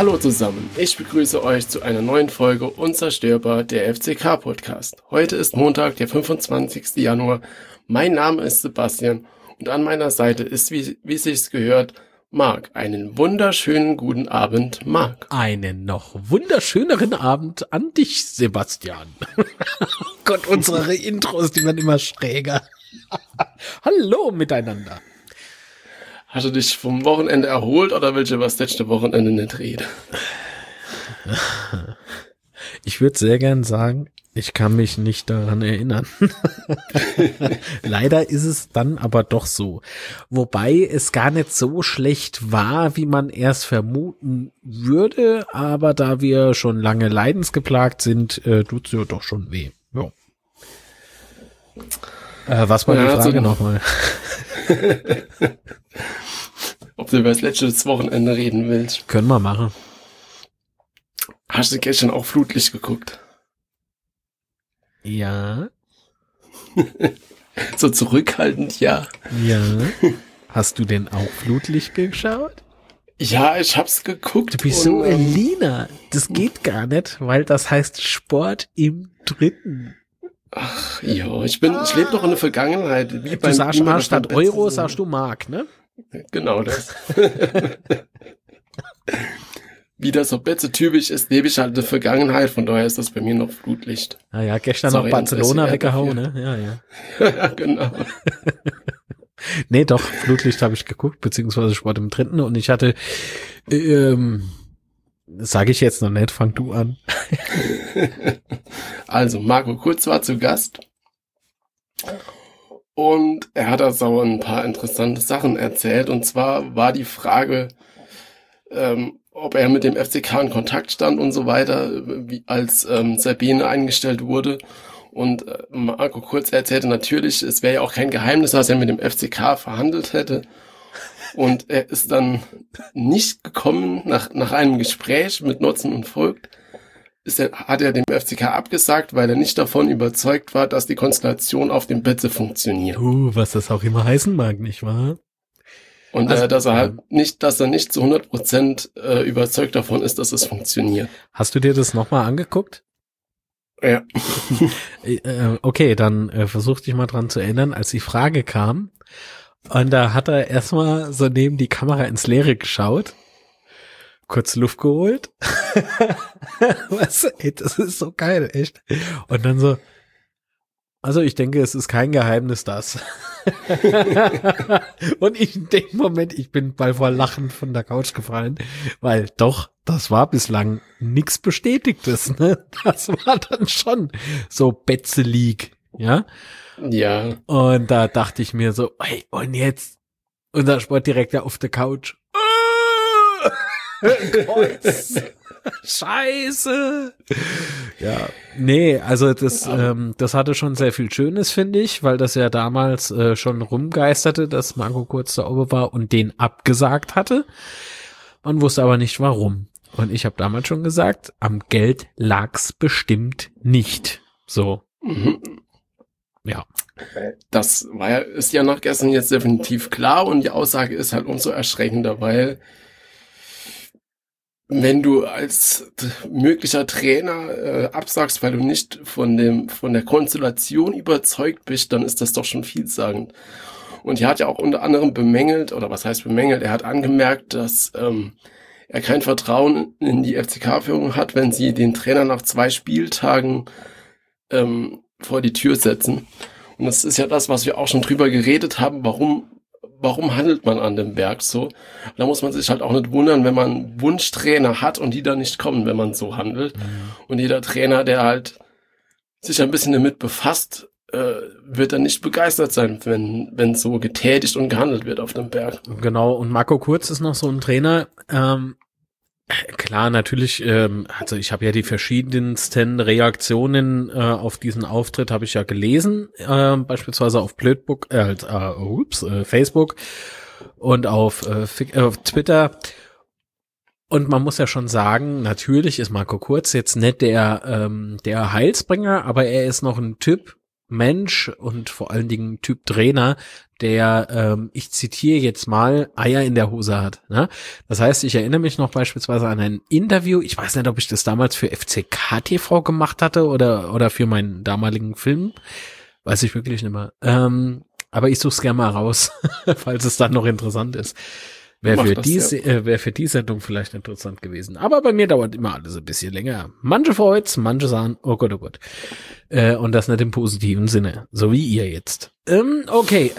Hallo zusammen, ich begrüße euch zu einer neuen Folge Unzerstörbar, der FCK-Podcast. Heute ist Montag, der 25. Januar. Mein Name ist Sebastian und an meiner Seite ist, wie sich's gehört, Marc. Einen wunderschönen guten Abend, Marc. Einen noch wunderschöneren Abend an dich, Sebastian. Gott, unsere Intros, die werden immer schräger. Hallo miteinander. Hast du dich vom Wochenende erholt oder willst du über das letzte Wochenende nicht reden? Ich würde sehr gern sagen, ich kann mich nicht daran erinnern. Leider ist es dann aber doch so. Wobei es gar nicht so schlecht war, wie man erst vermuten würde, aber da wir schon lange leidensgeplagt sind, tut's ja doch schon weh. Ja. Was war die Frage nochmal? Ob du über das letzte Wochenende reden willst. Können wir machen. Hast du gestern auch Flutlicht geguckt? Ja. So zurückhaltend, ja. Ja. Hast du denn auch Flutlicht geschaut? Ja, ich hab's geguckt. Du bist so Elina. Das geht gar nicht, weil das heißt Sport im Dritten. Ach, ja, ich lebe noch in der Vergangenheit. Du sagst mal, statt Euro sagst du Mark, ne? Genau das. Wie das so Betze typisch ist, lebe ich halt in der Vergangenheit, von daher ist das bei mir noch Flutlicht. Ja, gestern noch Barcelona weggehauen, ne? Ja. Ja, genau. Nee, doch, Flutlicht habe ich geguckt, beziehungsweise Sport im Dritten und ich hatte, sage ich jetzt noch nicht, fang du an. Also, Marco Kurz war zu Gast und er hat also ein paar interessante Sachen erzählt und zwar war die Frage, ob er mit dem FCK in Kontakt stand und so weiter, als Sabine eingestellt wurde. Und Marco Kurz erzählte natürlich, es wäre ja auch kein Geheimnis, dass er mit dem FCK verhandelt hätte. Und er ist dann nicht gekommen nach einem Gespräch mit Nutzen und Vogt. Hat er dem FCK abgesagt, weil er nicht davon überzeugt war, dass die Konstellation auf dem Betze funktioniert. Was das auch immer heißen mag, nicht wahr? Und also, dass er nicht zu 100% überzeugt davon ist, dass es funktioniert. Hast du dir das nochmal angeguckt? Ja. Okay, dann versuch dich mal dran zu erinnern, als die Frage kam. Und da hat er erstmal so neben die Kamera ins Leere geschaut, kurz Luft geholt. Weißt du, ey, das ist so geil, echt. Und dann so, also ich denke, es ist kein Geheimnis, das. Und in dem Moment, ich bin bald vor Lachen von der Couch gefallen, weil doch, das war bislang nichts Bestätigtes, ne? Das war dann schon so Betze-League, ja? Ja. Und da dachte ich mir so, hey, und jetzt? Unser Sportdirektor auf der Couch. Kreuz. Scheiße. Ja, nee, also das hatte schon sehr viel Schönes, finde ich, weil das ja damals schon rumgeisterte, dass Marco Kurz da oben war und den abgesagt hatte. Man wusste aber nicht warum. Und ich habe damals schon gesagt, am Geld lag's bestimmt nicht. So. Mhm. Ja. Das ist ja nach gestern jetzt definitiv klar und die Aussage ist halt umso erschreckender, weil wenn du als möglicher Trainer absagst, weil du nicht von der Konstellation überzeugt bist, dann ist das doch schon vielsagend. Und er hat ja auch unter anderem bemängelt, oder was heißt bemängelt, er hat angemerkt, dass er kein Vertrauen in die FCK-Führung hat, wenn sie den Trainer nach 2 Spieltagen vor die Tür setzen. Und das ist ja das, was wir auch schon drüber geredet haben, warum handelt man an dem Berg so? Da muss man sich halt auch nicht wundern, wenn man Wunschtrainer hat und die dann nicht kommen, wenn man so handelt. Mhm. Und jeder Trainer, der halt sich ein bisschen damit befasst, wird dann nicht begeistert sein, wenn so getätigt und gehandelt wird auf dem Berg. Genau, und Marco Kurz ist noch so ein Trainer, klar, natürlich, also ich habe ja die verschiedensten Reaktionen auf diesen Auftritt habe ich ja gelesen, beispielsweise auf Facebook und auf Twitter. Und man muss ja schon sagen, natürlich ist Marco Kurz jetzt nicht der Heilsbringer, aber er ist noch ein Typ, Mensch und vor allen Dingen Typ Trainer, der, ich zitiere jetzt mal, Eier in der Hose hat. Ne? Das heißt, ich erinnere mich noch beispielsweise an ein Interview, ich weiß nicht, ob ich das damals für FCK TV gemacht hatte oder für meinen damaligen Film, weiß ich wirklich nicht mehr. Aber ich suche es gerne mal raus, falls es dann noch interessant ist. Wäre für die Sendung vielleicht interessant gewesen. Aber bei mir dauert immer alles ein bisschen länger. Manche freut's, manche sagen, oh Gott, oh Gott. Und das nicht im positiven Sinne. So wie ihr jetzt. Okay.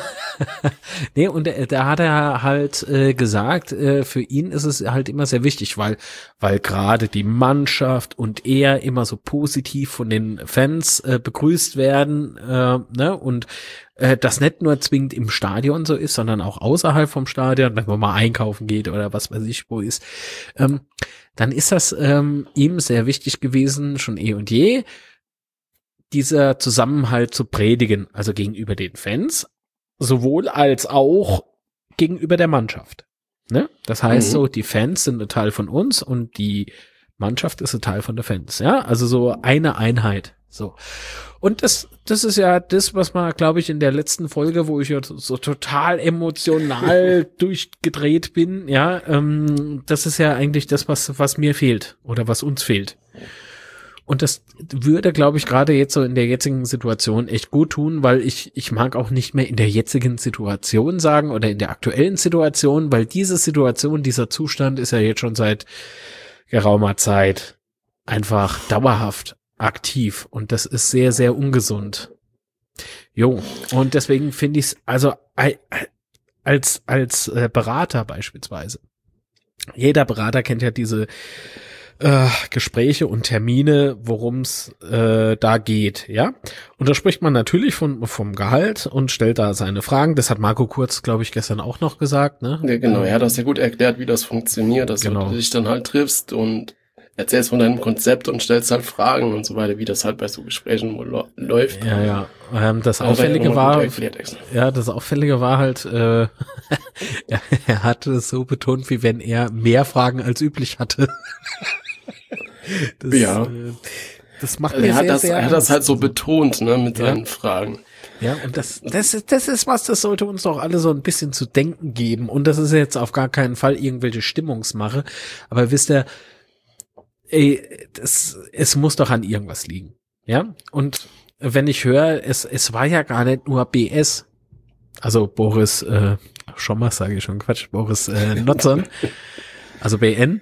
Nee, und da hat er halt gesagt, für ihn ist es halt immer sehr wichtig, weil gerade die Mannschaft und er immer so positiv von den Fans begrüßt werden, ne, und das nicht nur zwingend im Stadion so ist, sondern auch außerhalb vom Stadion, wenn man mal einkaufen geht oder was weiß ich wo ist, dann ist das ihm sehr wichtig gewesen, schon eh und je, dieser Zusammenhalt zu predigen, also gegenüber den Fans, sowohl als auch gegenüber der Mannschaft. Ne? Das heißt so, die Fans sind ein Teil von uns und die Mannschaft ist ein Teil von der Fans. Ja, also so eine Einheit. So. Und das ist ja das, was man, glaube ich, in der letzten Folge, wo ich ja so total emotional durchgedreht bin, ja, das ist ja eigentlich das, was mir fehlt oder was uns fehlt. Und das würde, glaube ich, gerade jetzt so in der jetzigen Situation echt gut tun, weil ich mag auch nicht mehr in der jetzigen Situation sagen oder in der aktuellen Situation, weil diese Situation, dieser Zustand ist ja jetzt schon seit geraumer Zeit einfach dauerhaft aktiv und das ist sehr, sehr ungesund. Jo, und deswegen finde ich es, also als Berater beispielsweise, jeder Berater kennt ja diese Gespräche und Termine, worum es da geht, ja. Und da spricht man natürlich vom Gehalt und stellt da seine Fragen. Das hat Marco Kurz, glaube ich, gestern auch noch gesagt, ne? Ja, genau, er hat das ja gut erklärt, wie das funktioniert, dass du dich dann halt triffst und erzählst von deinem Konzept und stellst halt Fragen und so weiter, wie das halt bei so Gesprächen wohl läuft. Ja. Das Auffällige war halt, er hatte es so betont, wie wenn er mehr Fragen als üblich hatte. Das macht mir sehr er hat das halt so betont, ne, mit seinen Fragen. Ja, und das ist was, das sollte uns doch alle so ein bisschen zu denken geben. Und das ist jetzt auf gar keinen Fall irgendwelche Stimmungsmache. Aber wisst ihr, es muss doch an irgendwas liegen. Ja, und wenn ich höre, es war ja gar nicht nur BS, also Boris Schommers, sage ich schon, Quatsch, Boris Notzon, also BN.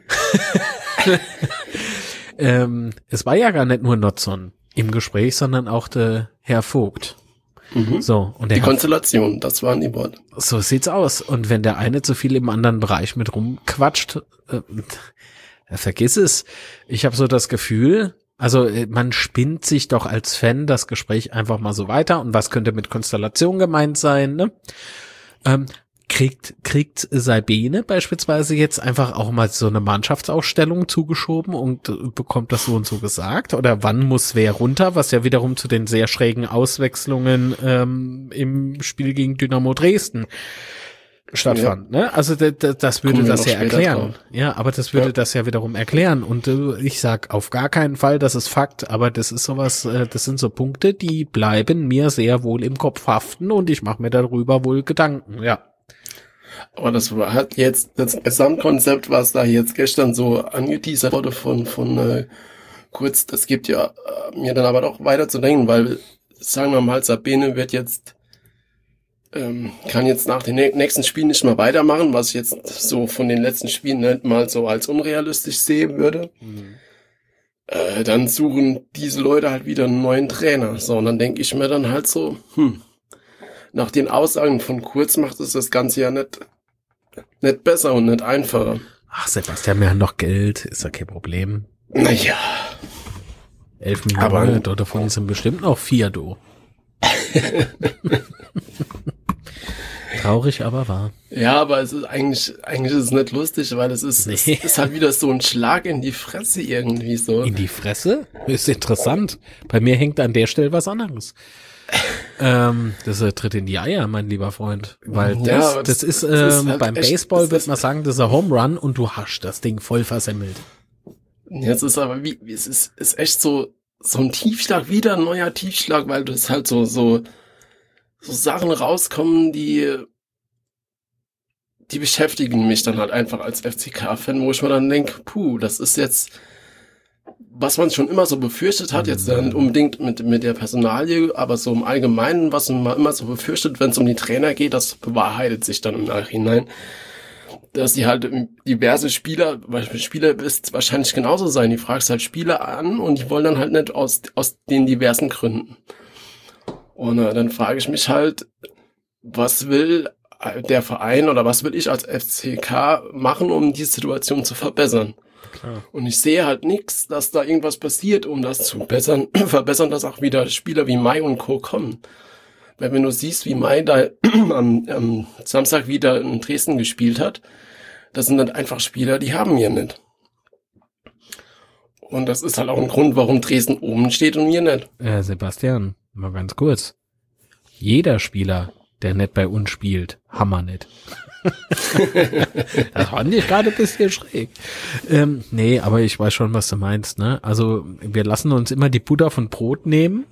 Es war ja gar nicht nur Notzon im Gespräch, sondern auch der Herr Vogt. So, und die Konstellation, das waren die Worte. So sieht's aus. Und wenn der eine zu viel im anderen Bereich mit rumquatscht, vergiss es. Ich habe so das Gefühl, also man spinnt sich doch als Fan das Gespräch einfach mal so weiter. Und was könnte mit Konstellation gemeint sein, ne? Kriegt Sabine beispielsweise jetzt einfach auch mal so eine Mannschaftsausstellung zugeschoben und bekommt das so und so gesagt? Oder wann muss wer runter? Was ja wiederum zu den sehr schrägen Auswechslungen im Spiel gegen Dynamo Dresden stattfand. Ja. Ne? Also das würde das ja erklären. Ja, aber das würde das ja wiederum erklären. Und ich sag auf gar keinen Fall, das ist Fakt, aber das ist sowas, das sind so Punkte, die bleiben mir sehr wohl im Kopf haften und ich mache mir darüber wohl Gedanken, ja. Aber das hat jetzt das Gesamtkonzept, was da jetzt gestern so angeteasert wurde von Kurz, das gibt ja mir dann aber doch weiter zu denken, weil, sagen wir mal, Sabine wird jetzt kann jetzt nach den nächsten Spielen nicht mehr weitermachen, was ich jetzt so von den letzten Spielen nicht mal so als unrealistisch sehen würde. Dann suchen diese Leute halt wieder einen neuen Trainer. So, und dann denke ich mir dann halt so, nach den Aussagen von Kurz macht es das Ganze ja nicht besser und nicht einfacher. Ach, Sebastian, wir haben noch Geld, ist ja kein Problem. Naja. 11 Millionen, davon sind bestimmt noch 4, du. Traurig, aber wahr. Ja, aber es ist eigentlich ist es nicht lustig, weil es ist halt wieder so ein Schlag in die Fresse irgendwie so. In die Fresse? Ist interessant. Bei mir hängt an der Stelle was anderes. Das ist ein Tritt in die Eier, mein lieber Freund. Weil das ist halt beim Baseball wird man sagen, das ist ein Home Run und du hast das Ding voll versemmelt. Jetzt ist aber es ist echt so so ein Tiefschlag, wieder ein neuer Tiefschlag, weil das halt so Sachen rauskommen, die beschäftigen mich dann halt einfach als FCK-Fan, wo ich mir dann denke, das ist jetzt, was man schon immer so befürchtet hat, jetzt nicht unbedingt mit der Personalie, aber so im Allgemeinen, was man immer so befürchtet, wenn es um die Trainer geht, das bewahrheitet sich dann im Nachhinein. Dass die halt diverse Spieler ist wahrscheinlich genauso sein. Die fragst halt Spieler an und die wollen dann halt nicht aus den diversen Gründen. Und dann frage ich mich halt, was will der Verein oder was will ich als FCK machen, um die Situation zu verbessern? Klar. Und ich sehe halt nichts, dass da irgendwas passiert, um das zu verbessern, dass auch wieder Spieler wie Mai und Co. kommen. Weil wenn du siehst, wie Mai da am Samstag wieder in Dresden gespielt hat, das sind dann einfach Spieler, die haben wir nicht. Und das ist halt auch ein Grund, warum Dresden oben steht und wir nicht. Sebastian, mal ganz kurz. Jeder Spieler, der nicht bei uns spielt, haben wir nicht. Das fand ich gerade ein bisschen schräg. Nee, aber ich weiß schon, was du meinst, ne? Also wir lassen uns immer die Butter vom Brot nehmen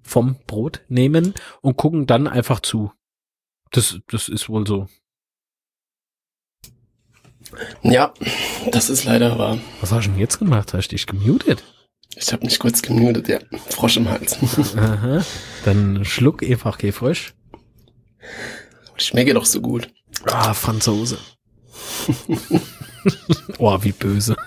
und gucken dann einfach zu. Das ist wohl so. Ja, das ist leider wahr. Was hast du denn jetzt gemacht? Hast du dich gemutet? Ich habe mich kurz gemutet, ja. Frosch im Hals. Aha. Dann schluck einfach Frisch. Schmecke doch so gut. Franzose. Oh, wie böse.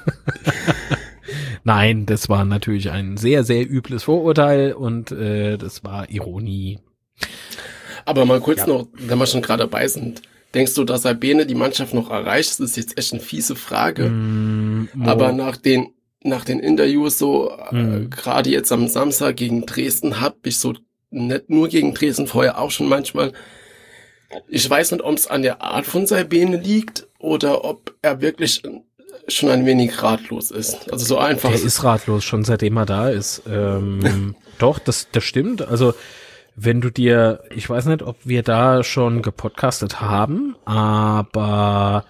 Nein, das war natürlich ein sehr, sehr übles Vorurteil und das war Ironie. Aber mal kurz noch, wenn wir schon gerade dabei sind, denkst du, dass Sabine die Mannschaft noch erreicht? Das ist jetzt echt eine fiese Frage. Aber nach den Interviews so, gerade jetzt am Samstag gegen Dresden, habe ich so nicht nur gegen Dresden, vorher auch schon manchmal. Ich weiß nicht, ob es an der Art von Sabine liegt oder ob er wirklich schon ein wenig ratlos ist. Also so einfach. Der ist ratlos, schon seitdem er da ist. Doch, das stimmt. Also wenn du dir, ich weiß nicht, ob wir da schon gepodcastet haben, aber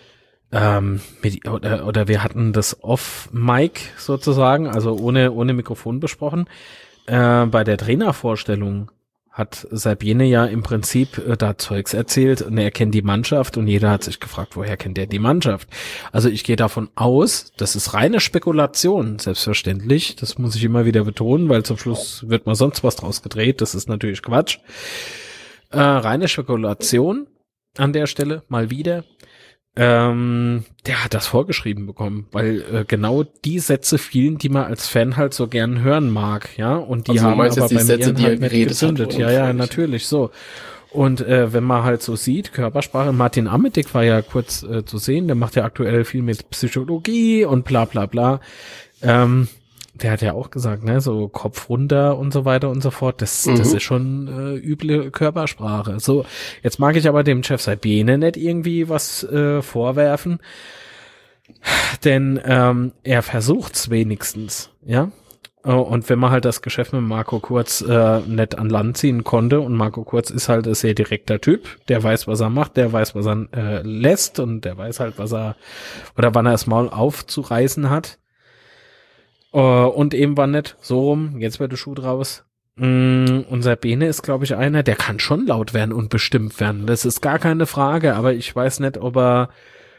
oder wir hatten das off-Mic sozusagen, also ohne Mikrofon besprochen. Bei der Trainervorstellung hat Sabine ja im Prinzip da Zeugs erzählt und er kennt die Mannschaft und jeder hat sich gefragt, woher kennt er die Mannschaft? Also ich gehe davon aus, das ist reine Spekulation, selbstverständlich. Das muss ich immer wieder betonen, weil zum Schluss wird mal sonst was draus gedreht. Das ist natürlich Quatsch. Reine Spekulation an der Stelle, mal wieder. Der hat das vorgeschrieben bekommen, weil genau die Sätze fielen, die man als Fan halt so gern hören mag, ja, und die haben aber bei mir halt nicht gezündet. Ja, natürlich, so. Und wenn man halt so sieht, Körpersprache, Martin Ametik war ja kurz zu sehen, der macht ja aktuell viel mit Psychologie und bla bla bla. Der hat ja auch gesagt, ne, so Kopf runter und so weiter und so fort. Das ist schon üble Körpersprache. So, jetzt mag ich aber dem Chef Sabine nicht irgendwie was vorwerfen, denn er versucht's wenigstens, ja. Und wenn man halt das Geschäft mit Marco Kurz nicht an Land ziehen konnte, und Marco Kurz ist halt ein sehr direkter Typ, der weiß, was er macht, der weiß, was er lässt, und der weiß halt, was er oder wann er das Maul aufzureißen hat. Und eben war nicht so rum, jetzt wird der Schuh draus. Unser Bene ist, glaube ich, einer, der kann schon laut werden und bestimmt werden. Das ist gar keine Frage, aber ich weiß nicht, ob er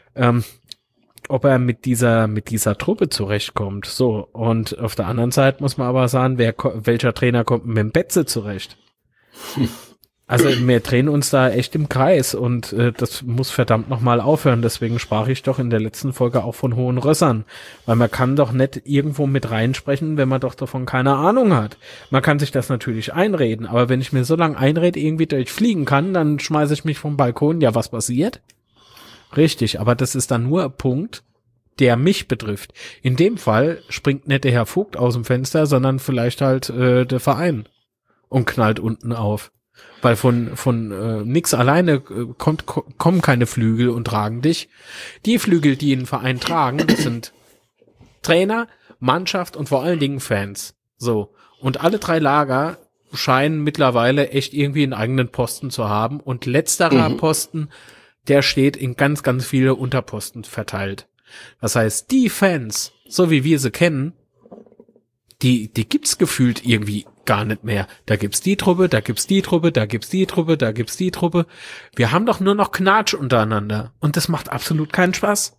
mit dieser Truppe zurechtkommt. So, und auf der anderen Seite muss man aber sagen, welcher Trainer kommt mit dem Betze zurecht? Also wir drehen uns da echt im Kreis und das muss verdammt nochmal aufhören. Deswegen sprach ich doch in der letzten Folge auch von hohen Rössern. Weil man kann doch nicht irgendwo mit reinsprechen, wenn man doch davon keine Ahnung hat. Man kann sich das natürlich einreden, aber wenn ich mir so lange einrede, irgendwie durchfliegen kann, dann schmeiße ich mich vom Balkon. Ja, was passiert? Richtig, aber das ist dann nur ein Punkt, der mich betrifft. In dem Fall springt nicht der Herr Vogt aus dem Fenster, sondern vielleicht halt der Verein und knallt unten auf. Weil von nix alleine kommen keine Flügel und tragen dich. Die Flügel, die einen Verein tragen, das sind Trainer, Mannschaft und vor allen Dingen Fans. So. Und alle drei Lager scheinen mittlerweile echt irgendwie einen eigenen Posten zu haben. Und letzterer Posten, der steht in ganz, ganz viele Unterposten verteilt. Das heißt, die Fans, so wie wir sie kennen, die gibt's gefühlt irgendwie gar nicht mehr. Da gibt's die Truppe, da gibt's die Truppe, da gibt's die Truppe, da gibt's die Truppe. Wir haben doch nur noch Knatsch untereinander. Und das macht absolut keinen Spaß.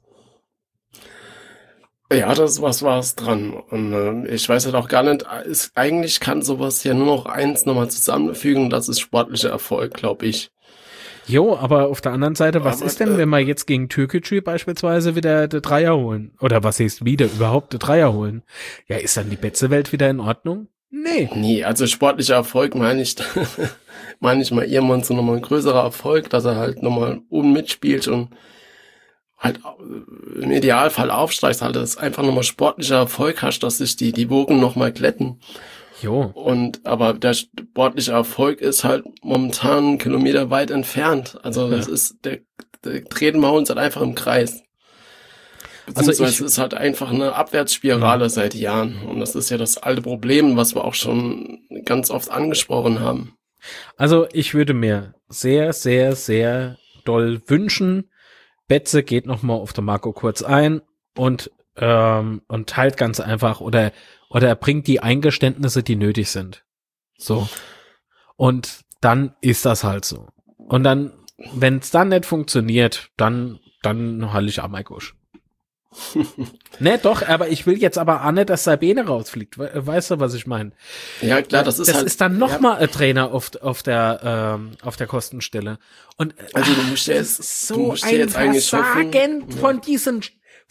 Ja, das ist was dran. Und ich weiß halt auch gar nicht, eigentlich kann sowas ja nur noch eins nochmal zusammenfügen, das ist sportlicher Erfolg, glaube ich. Jo, aber auf der anderen Seite, was ist denn, wenn wir jetzt gegen Türkgücü beispielsweise wieder der Dreier holen? Oder was heißt wieder überhaupt der Dreier holen? Ja, ist dann die Betze-Welt wieder in Ordnung? Nee, also sportlicher Erfolg meine ich mal irgendwann so nochmal ein größerer Erfolg, dass er halt nochmal oben mitspielt und halt im Idealfall aufsteigst, halt, dass einfach nochmal sportlicher Erfolg hast, dass sich die Wogen nochmal glätten. Jo. Aber der sportliche Erfolg ist halt momentan 1 Kilometer weit entfernt. Also das ist, der treten wir uns halt einfach im Kreis. Beziehungsweise es ist halt einfach eine Abwärtsspirale seit Jahren. Und das ist ja das alte Problem, was wir auch schon ganz oft angesprochen haben. Also ich würde mir sehr, sehr, sehr doll wünschen, Betze geht nochmal auf den Marco Kurz ein und teilt ganz einfach oder er bringt die Eingeständnisse, die nötig sind. So. Und dann ist das halt so. Und dann, wenn es dann nicht funktioniert, dann halte ich am Gusch. Ne, doch, aber ich will jetzt aber auch nicht, dass Sabine rausfliegt. Weißt du, was ich meine? Ja, klar, das ist dann nochmal ein Trainer auf der Kostenstelle. Und also du musst jetzt eigentlich hoffen, von diesen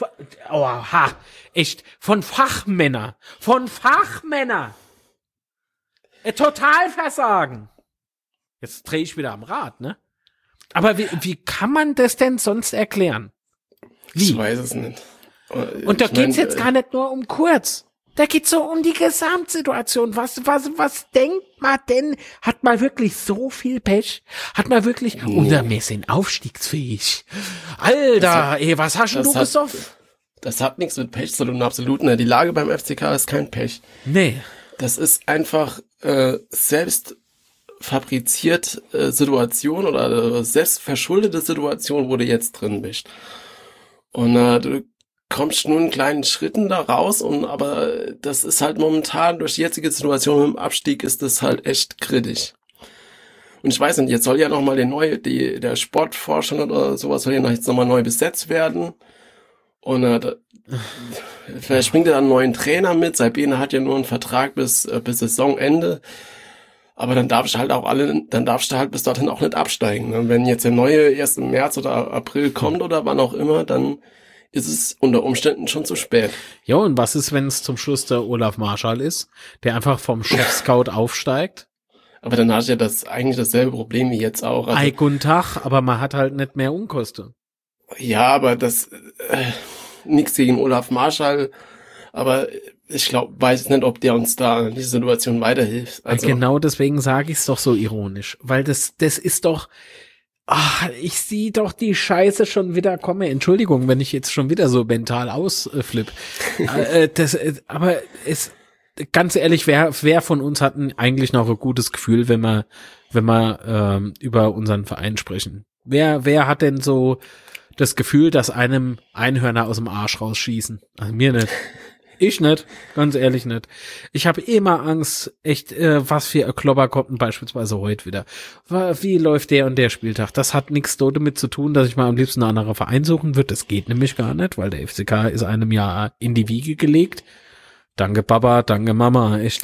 echt, von Fachmänner. Total Versagen. Jetzt drehe ich wieder am Rad, ne? Aber wie kann man das denn sonst erklären? Wie? Ich weiß es nicht. Und da geht's jetzt gar nicht nur um Kurz. Da geht's so um die Gesamtsituation. Was denkt man denn? Hat man wirklich so viel Pech? Hat man wirklich, oder wir sind aufstiegsfähig. Alter, was hast denn du gesoffen? Das hat nichts mit Pech zu tun, absolut nicht. Die Lage beim FCK ist kein Pech. Nee. Das ist einfach selbst fabriziert Situation oder selbst verschuldete Situation, wo du jetzt drin bist. Und du kommst nur in kleinen Schritten da raus, aber das ist halt momentan durch die jetzige Situation mit dem Abstieg ist das halt echt kritisch. Und ich weiß nicht, jetzt soll ja nochmal der Sportforscher oder sowas soll ja jetzt nochmal neu besetzt werden. Und vielleicht bringt er dann einen neuen Trainer mit. Sabine hat ja nur einen Vertrag bis Saisonende. Aber dann darfst du halt bis dorthin auch nicht absteigen. Ne? Wenn jetzt der neue erst im März oder April kommt oder wann auch immer, dann ist es unter Umständen schon zu spät. Ja, und was ist, wenn es zum Schluss der Olaf Marschall ist, der einfach vom Chef-Scout aufsteigt? Aber dann hast du ja eigentlich dasselbe Problem wie jetzt auch. Also, guten Tag, aber man hat halt nicht mehr Unkosten. Ja, aber das nichts gegen Olaf Marschall, aber ich weiß nicht, ob der uns da in dieser Situation weiterhilft. Also, genau deswegen sage ich es doch so ironisch, weil das ist doch, ich sehe doch die Scheiße schon wieder kommen. Entschuldigung, wenn ich jetzt schon wieder so mental ausflippe. Aber ganz ehrlich, wer von uns hat eigentlich noch ein gutes Gefühl, wenn wir über unseren Verein sprechen? Wer hat denn so das Gefühl, dass einem Einhörner aus dem Arsch rausschießen? Also mir nicht. Ich nicht, ganz ehrlich nicht. Ich habe immer Angst, echt, was für ein Klopper kommt beispielsweise heute wieder. Wie läuft der und der Spieltag? Das hat nichts damit zu tun, dass ich mal am liebsten einen anderen Verein suchen würde. Das geht nämlich gar nicht, weil der FCK ist einem Jahr in die Wiege gelegt. Danke Papa, danke Mama, echt.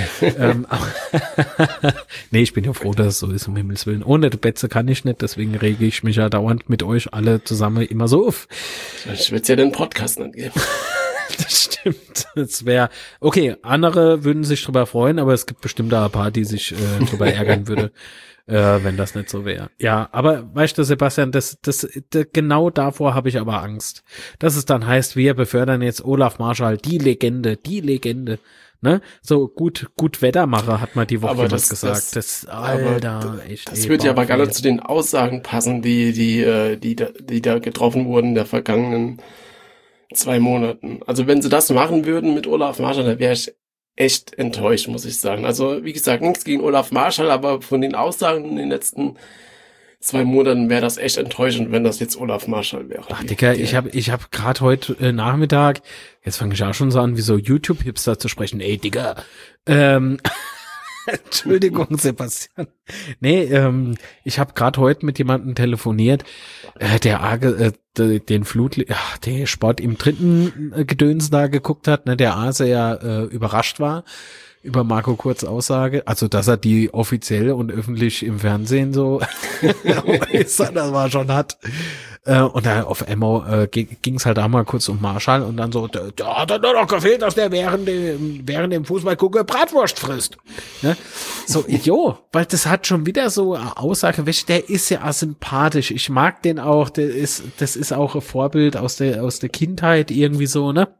Nee, ich bin ja froh, dass es so ist, um Himmels Willen. Ohne die Betze kann ich nicht, deswegen rege ich mich ja dauernd mit euch alle zusammen immer so auf. Ich würde ja den Podcast nicht geben. Das stimmt. Das wäre, okay, andere würden sich drüber freuen, aber es gibt bestimmt da ein paar, die sich drüber ärgern würde, wenn das nicht so wäre. Ja, aber weißt du, Sebastian, genau davor habe ich aber Angst. Dass es dann heißt, wir befördern jetzt Olaf Marschall, die Legende. Ne? So gut Wettermacher hat man die Woche was gesagt. Das wird ja aber gar nicht zu den Aussagen passen, die da getroffen wurden in der vergangenen 2 Monaten. Also wenn sie das machen würden mit Olaf Marschall, dann wäre ich echt enttäuscht, muss ich sagen. Also wie gesagt, nichts gegen Olaf Marschall, aber von den Aussagen in den letzten 2 Monaten wäre das echt enttäuschend, wenn das jetzt Olaf Marschall wäre. Ach, Digga, ich hab gerade heute Nachmittag, jetzt fange ich auch schon so an, wie so YouTube-Hipster zu sprechen. Ey, Digga, Entschuldigung, Sebastian. Nee, ich habe gerade heute mit jemandem telefoniert, der der Sport im dritten Gedöns da geguckt hat, ne, der sehr überrascht war über Marco Kurz Aussage, also dass er die offiziell und öffentlich im Fernsehen so das war schon hat. Und dann auf einmal ging es halt auch mal kurz um Marschall und dann so, da hat er nur noch gefehlt, dass der während dem Fußballgucke Bratwurst frisst. Ne? So, jo, weil das hat schon wieder so eine Aussage, der ist ja sympathisch, ich mag den auch, das ist auch ein Vorbild aus der Kindheit irgendwie so, ne?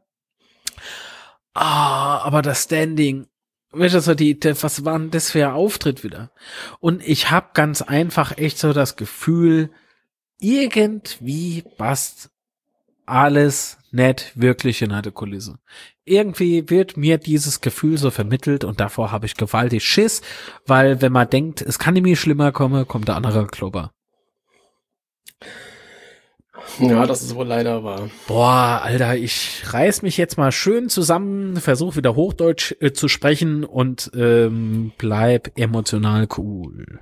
Aber das Standing, weißt du, so was war denn das für ein Auftritt wieder? Und ich habe ganz einfach echt so das Gefühl, irgendwie passt alles nicht wirklich in eine Kulisse. Irgendwie wird mir dieses Gefühl so vermittelt und davor habe ich gewaltig Schiss, weil wenn man denkt, es kann nämlich schlimmer kommen, kommt der andere Klopper. Ja, das ist wohl leider wahr. Boah, Alter, ich reiß mich jetzt mal schön zusammen, versuche wieder Hochdeutsch zu sprechen und bleib emotional cool.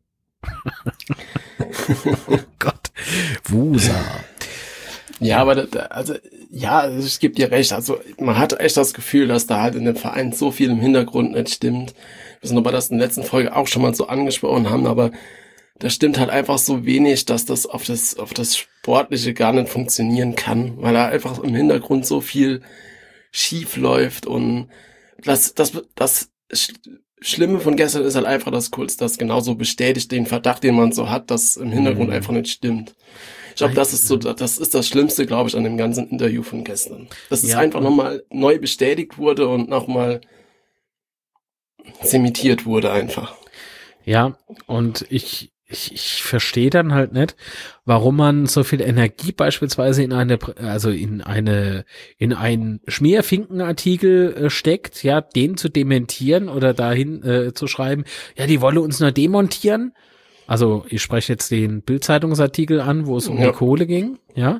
Oh Gott, Wusa. Ja, aber ich gebe dir recht. Also man hat echt das Gefühl, dass da halt in dem Verein so viel im Hintergrund nicht stimmt. Wir sind aber das in der letzten Folge auch schon mal so angesprochen haben, aber da stimmt halt einfach so wenig, dass das auf das Sportliche gar nicht funktionieren kann, weil da einfach im Hintergrund so viel schief läuft und das Schlimme von gestern ist halt einfach, dass Kurz das genauso bestätigt, den Verdacht, den man so hat, dass im Hintergrund einfach nicht stimmt. Ich glaube, das ist das Schlimmste, glaube ich, an dem ganzen Interview von gestern. Dass es einfach nochmal neu bestätigt wurde und nochmal zementiert wurde einfach. Ja, und ich verstehe dann halt nicht, warum man so viel Energie beispielsweise in einen Schmierfinkenartikel steckt, ja, den zu dementieren oder dahin zu schreiben, ja, die wolle uns nur demontieren. Also ich spreche jetzt den Bild-Zeitungsartikel an, wo es um die Kohle ging, ja.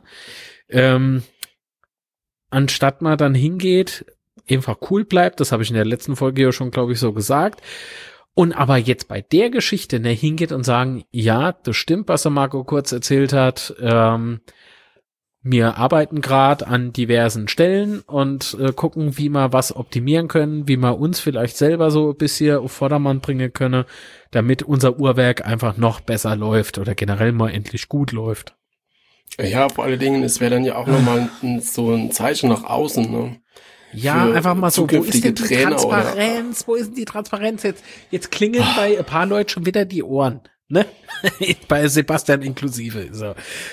Anstatt man dann hingeht, einfach cool bleibt, das habe ich in der letzten Folge ja schon, glaube ich, so gesagt. Und aber jetzt bei der Geschichte, ne, hingeht und sagen, ja, das stimmt, was der Marco Kurz erzählt hat, wir arbeiten gerade an diversen Stellen und gucken, wie wir was optimieren können, wie wir uns vielleicht selber so ein bisschen auf Vordermann bringen können, damit unser Uhrwerk einfach noch besser läuft oder generell mal endlich gut läuft. Ja, vor allen Dingen, es wäre dann ja auch nochmal so ein Zeichen nach außen, ne? Ja, einfach mal so, wo ist denn die Transparenz? Wo ist denn die Transparenz jetzt? Jetzt klingeln bei ein paar Leuten schon wieder die Ohren, ne? Bei Sebastian inklusive. So.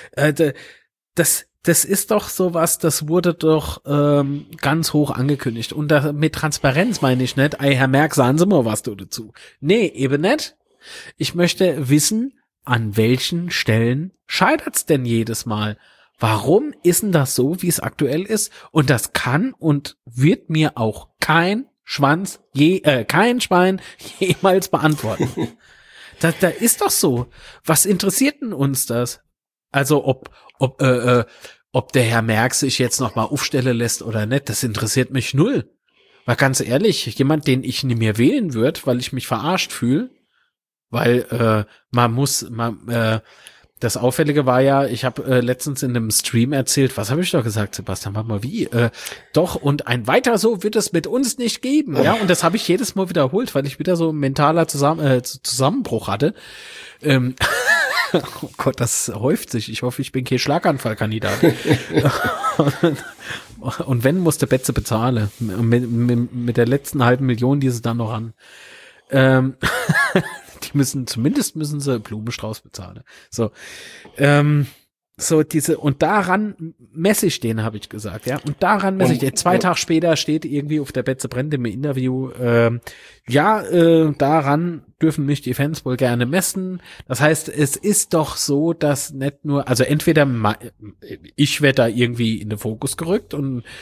Das ist doch sowas, das wurde doch ganz hoch angekündigt. Und mit Transparenz meine ich nicht, ey, Herr Merck, sagen Sie mal was dazu. Nee, eben nicht. Ich möchte wissen, an welchen Stellen scheitert's denn jedes Mal? Warum ist denn das so, wie es aktuell ist? Und das kann und wird mir auch kein Schwein jemals beantworten. Da ist doch so. Was interessiert denn uns das? Also ob der Herr Merck sich jetzt noch mal aufstellen lässt oder nicht, das interessiert mich null. Weil ganz ehrlich, jemand, den ich nicht mehr wählen würde, weil ich mich verarscht fühle, weil das Auffällige war ja, ich habe letztens in einem Stream erzählt, was habe ich doch gesagt, Sebastian, warte mal, wie? Doch, und ein weiter so wird es mit uns nicht geben. Ja, und das habe ich jedes Mal wiederholt, weil ich wieder so ein mentaler Zusammenbruch hatte. Oh Gott, das häuft sich. Ich hoffe, ich bin kein Schlaganfallkandidat. Und wenn, muss der Betze bezahlen. Mit der letzten halben Million, die sie dann noch an. Zumindest müssen sie Blumenstrauß bezahlen. So, und daran messe ich den, habe ich gesagt, ja. Und daran messe ich den. 2 Tage später steht irgendwie auf der Betze brennt im Interview, daran dürfen mich die Fans wohl gerne messen. Das heißt, es ist doch so, dass nicht nur, also entweder ich werde da irgendwie in den Fokus gerückt und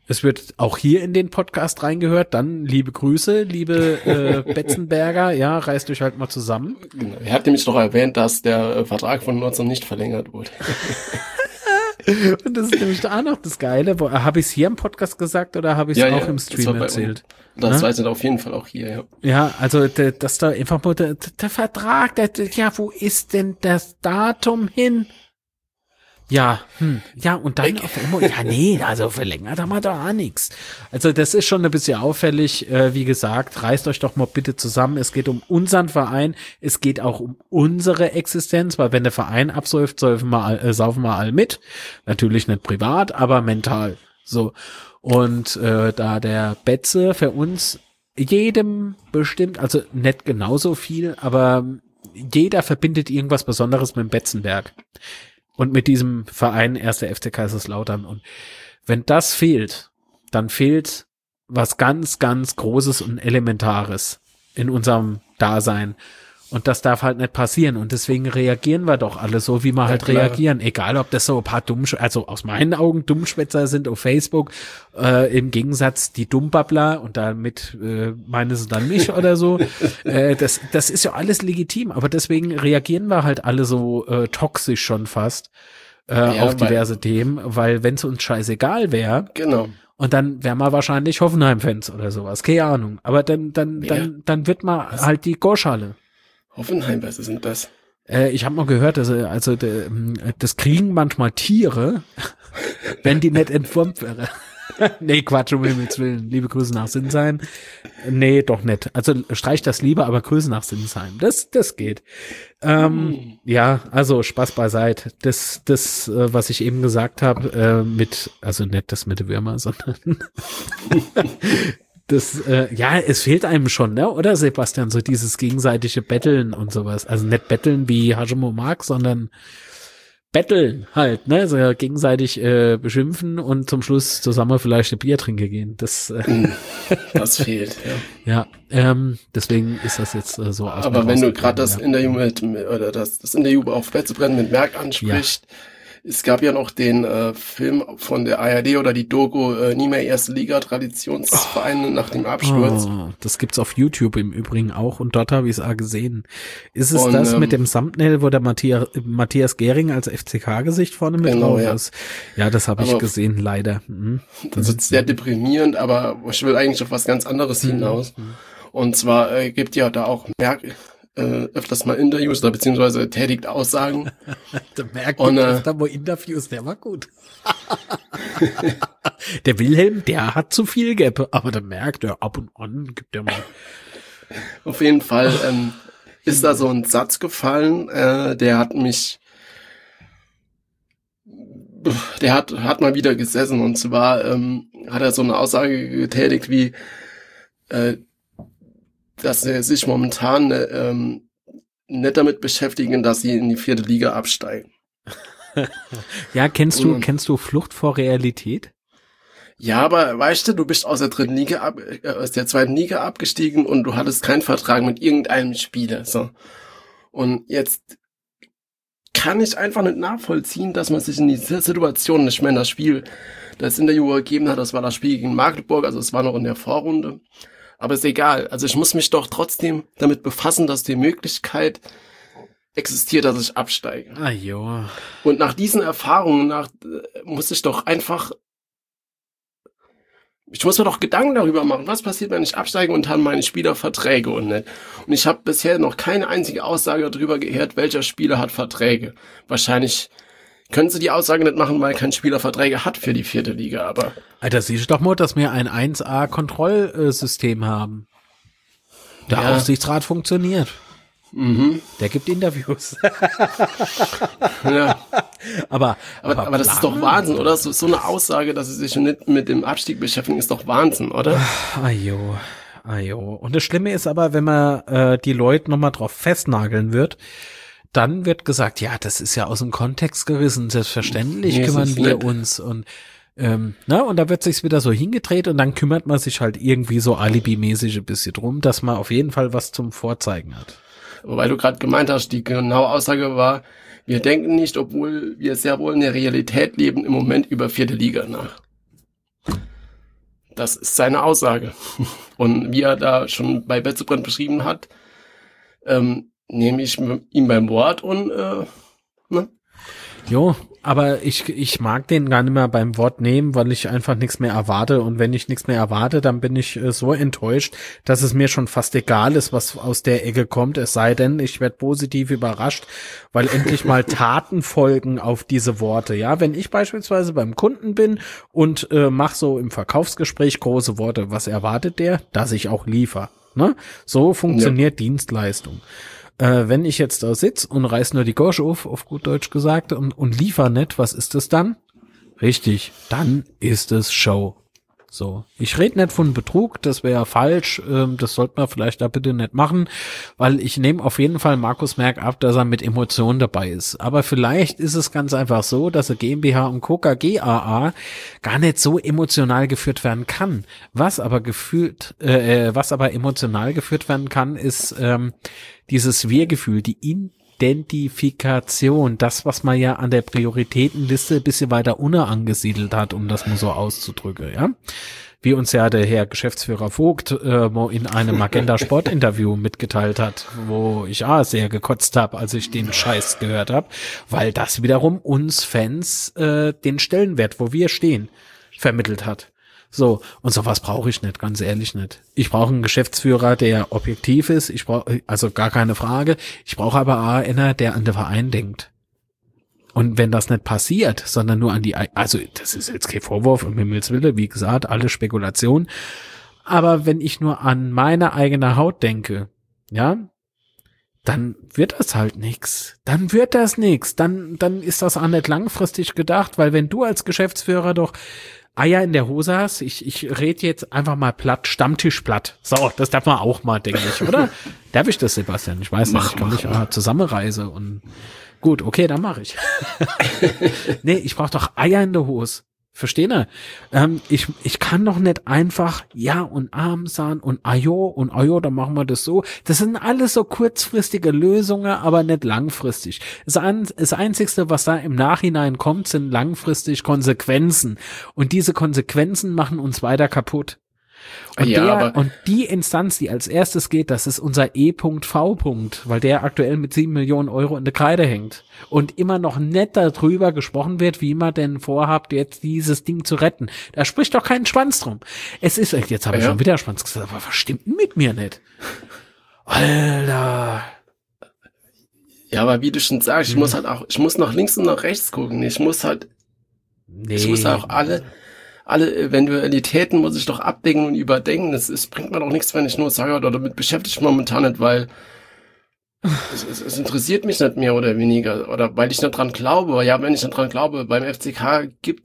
Es wird auch hier in den Podcast reingehört. Dann liebe Grüße, liebe Betzenberger. Ja, reißt euch halt mal zusammen. Er hat nämlich noch erwähnt, dass der Vertrag von Notzer nicht verlängert wurde. Und das ist nämlich auch noch das Geile. Habe ich es hier im Podcast gesagt oder habe ich es auch im Stream erzählt? Das weiß ich auf jeden Fall auch hier, ja. Ja, also dass da einfach nur der Vertrag, ja, wo ist denn das Datum hin? Ja, ja, und dann auf einmal, ja, nee, also verlängert haben wir da auch nichts. Also das ist schon ein bisschen auffällig, wie gesagt, reißt euch doch mal bitte zusammen, es geht um unseren Verein, es geht auch um unsere Existenz, weil wenn der Verein absäuft, saufen wir all mit, natürlich nicht privat, aber mental, so. Und da der Betze für uns jedem bestimmt, also nicht genauso viel, aber jeder verbindet irgendwas Besonderes mit dem Betzenberg. Und mit diesem Verein 1. FC Kaiserslautern. Und wenn das fehlt, dann fehlt was ganz, ganz Großes und Elementares in unserem Dasein. Und das darf halt nicht passieren. Und deswegen reagieren wir doch alle so, wie wir halt reagieren. Egal, ob das so ein paar also aus meinen Augen Dummschwätzer sind auf Facebook, im Gegensatz die Dummbabbler, und damit meinen sie dann mich oder so. Das ist ja alles legitim, aber deswegen reagieren wir halt alle so toxisch schon fast auf diverse Themen, weil wenn es uns scheißegal wäre, genau. Und dann wären wir wahrscheinlich Hoffenheim-Fans oder sowas, keine Ahnung. Aber dann wird man halt die Gorschale. Hoffenheim, was sind das? Ich habe mal gehört, dass das kriegen manchmal Tiere, wenn die nicht entwurmt wäre. Nee, Quatsch, um Himmels Willen. Liebe Grüße nach Sinsheim. Nee, doch nicht. Also streich das lieber, aber Grüße nach Sinsheim. Das geht. Ja, also Spaß beiseite. Das, was ich eben gesagt habe, also nicht das mit den Würmer, sondern das, ja, es fehlt einem schon, ne? Oder Sebastian, so dieses gegenseitige Betteln und sowas. Also nicht Betteln wie Hajimo Mark, sondern Betteln halt, ne? So gegenseitig beschimpfen und zum Schluss zusammen vielleicht ein Bier trinken gehen. Das fehlt, ja. Ja, deswegen ist das jetzt so. Aber wenn du gerade das Interview das Interview auf Betzebrenn mit Merck ansprichst, es gab ja noch den Film von der ARD oder die Doku Nie mehr erste Liga Traditionsvereine nach dem Absturz. Das gibt's auf YouTube im Übrigen auch und dort habe ich es auch gesehen. Ist es das mit dem Thumbnail, wo der Matthias Gehring als FCK-Gesicht vorne mit drauf ist? Ja, das habe ich gesehen, leider. Das ist sehr deprimierend, aber ich will eigentlich auf was ganz anderes hinaus. Und zwar gibt ja da auch Merck öfters mal Interviews oder beziehungsweise tätigt Aussagen. Der Merck öfter mal Interviews, der war gut. Der Wilhelm, der hat zu viel gegeben, aber der Merck, der ab und an gibt der mal. Auf jeden Fall ist da so ein Satz gefallen, der hat mal wieder gesessen, und zwar hat er so eine Aussage getätigt wie dass sie sich momentan nicht damit beschäftigen, dass sie in die 4. Liga absteigen. Ja, kennst du Flucht vor Realität? Ja, aber weißt du bist aus der 3. Liga aus der 2. Liga abgestiegen und du hattest keinen Vertrag mit irgendeinem Spieler, so. Und jetzt kann ich einfach nicht nachvollziehen, dass man sich in dieser Situation nicht mehr in das Interview gegeben hat. Das war das Spiel gegen Magdeburg, also es war noch in der Vorrunde. Aber ist egal. Also ich muss mich doch trotzdem damit befassen, dass die Möglichkeit existiert, dass ich absteige. Ah, jo. Und nach diesen Erfahrungen muss ich muss mir doch Gedanken darüber machen, was passiert, wenn ich absteige und haben meine Spieler Verträge und nicht. Und ich habe bisher noch keine einzige Aussage darüber gehört, welcher Spieler hat Verträge. Wahrscheinlich können sie die Aussage nicht machen, weil kein Spieler Verträge hat für die 4. Liga, aber... Alter, siehst du doch mal, dass wir ein 1A-Kontrollsystem haben. Der Aufsichtsrat funktioniert. Mhm. Der gibt Interviews. Ja. Aber das ist doch Wahnsinn, oder? So eine Aussage, dass sie sich nicht mit dem Abstieg beschäftigen, ist doch Wahnsinn, oder? Ajo. Und das Schlimme ist aber, wenn man die Leute nochmal drauf festnageln wird, dann wird gesagt, ja, das ist ja aus dem Kontext gerissen, selbstverständlich kümmern wir uns und und da wird sich's wieder so hingedreht und dann kümmert man sich halt irgendwie so alibimäßig ein bisschen drum, dass man auf jeden Fall was zum Vorzeigen hat. Wobei du gerade gemeint hast, die genaue Aussage war, wir denken nicht, obwohl wir sehr wohl in der Realität leben, im Moment über 4. Liga nach. das ist seine Aussage. Und wie er da schon bei Betzebrand beschrieben hat, nehme ich ihn beim Wort und ne? Jo, aber ich mag den gar nicht mehr beim Wort nehmen, weil ich einfach nichts mehr erwarte. Und wenn ich nichts mehr erwarte, dann bin ich so enttäuscht, dass es mir schon fast egal ist, was aus der Ecke kommt. Es sei denn, ich werde positiv überrascht, weil endlich mal Taten folgen auf diese Worte. Ja, wenn ich beispielsweise beim Kunden bin und mache so im Verkaufsgespräch große Worte, was erwartet der? Dass ich auch liefere. Ne? So funktioniert Dienstleistung. Wenn ich jetzt da sitze und reiß nur die Gosch auf gut Deutsch gesagt, und liefer nicht, was ist das dann? Richtig, dann ist es Show. So, ich rede nicht von Betrug, das wäre falsch, das sollte man vielleicht da bitte nicht machen, weil ich nehme auf jeden Fall Markus Merck ab, dass er mit Emotionen dabei ist. Aber vielleicht ist es ganz einfach so, dass eine GmbH und Co. GAA gar nicht so emotional geführt werden kann. Was aber emotional geführt werden kann, ist dieses Wir-Gefühl, die Identifikation, das, was man ja an der Prioritätenliste ein bisschen weiter unten angesiedelt hat, um das mal so auszudrücken, ja. Wie uns ja der Herr Geschäftsführer Vogt in einem Magenta-Sport-Interview mitgeteilt hat, wo ich sehr gekotzt habe, als ich den Scheiß gehört habe, weil das wiederum uns Fans den Stellenwert, wo wir stehen, vermittelt hat. So, und sowas brauche ich nicht, ganz ehrlich nicht. Ich brauche einen Geschäftsführer, der objektiv ist, ich brauche, also gar keine Frage, ich brauche aber auch einer, der an den Verein denkt. Und wenn das nicht passiert, sondern nur an also das ist jetzt kein Vorwurf, um Himmels Willen, wie gesagt, alle Spekulation, aber wenn ich nur an meine eigene Haut denke, ja, dann wird das halt nix. Dann wird das nix. Dann ist das auch nicht langfristig gedacht, weil wenn du als Geschäftsführer doch Eier in der Hose hast, ich rede jetzt einfach mal platt, Stammtischplatt. So, das darf man auch mal, denke ich, oder? Darf ich das, Sebastian? Ich weiß nicht, ich kann mich zusammenreise und gut, okay, dann mache ich. Nee, ich brauche doch Eier in der Hose. Verstehen ihr? Ich kann doch nicht einfach ja und arm sein und ajo, dann machen wir das so. Das sind alles so kurzfristige Lösungen, aber nicht langfristig. Das Einzigste, was da im Nachhinein kommt, sind langfristig Konsequenzen. Und diese Konsequenzen machen uns weiter kaputt. Und, und die Instanz, die als erstes geht, das ist unser E.V. weil der aktuell mit 7 Millionen Euro in der Kreide hängt. Und immer noch nicht darüber gesprochen wird, wie man denn vorhabt, jetzt dieses Ding zu retten. Da spricht doch kein Schwanz drum. Es ist, jetzt habe ich schon wieder Schwanz gesagt, aber was stimmt denn mit mir nicht? Alter. Ja, aber wie du schon sagst, ich muss nach links und nach rechts gucken. Ich muss auch alle Eventualitäten muss ich doch abdecken und überdenken. Es bringt mir doch nichts, wenn ich nur sage, oder damit beschäftige ich mich momentan nicht, weil es interessiert mich nicht mehr oder weniger, oder weil ich nicht dran glaube. Ja, wenn ich nicht dran glaube, beim FCK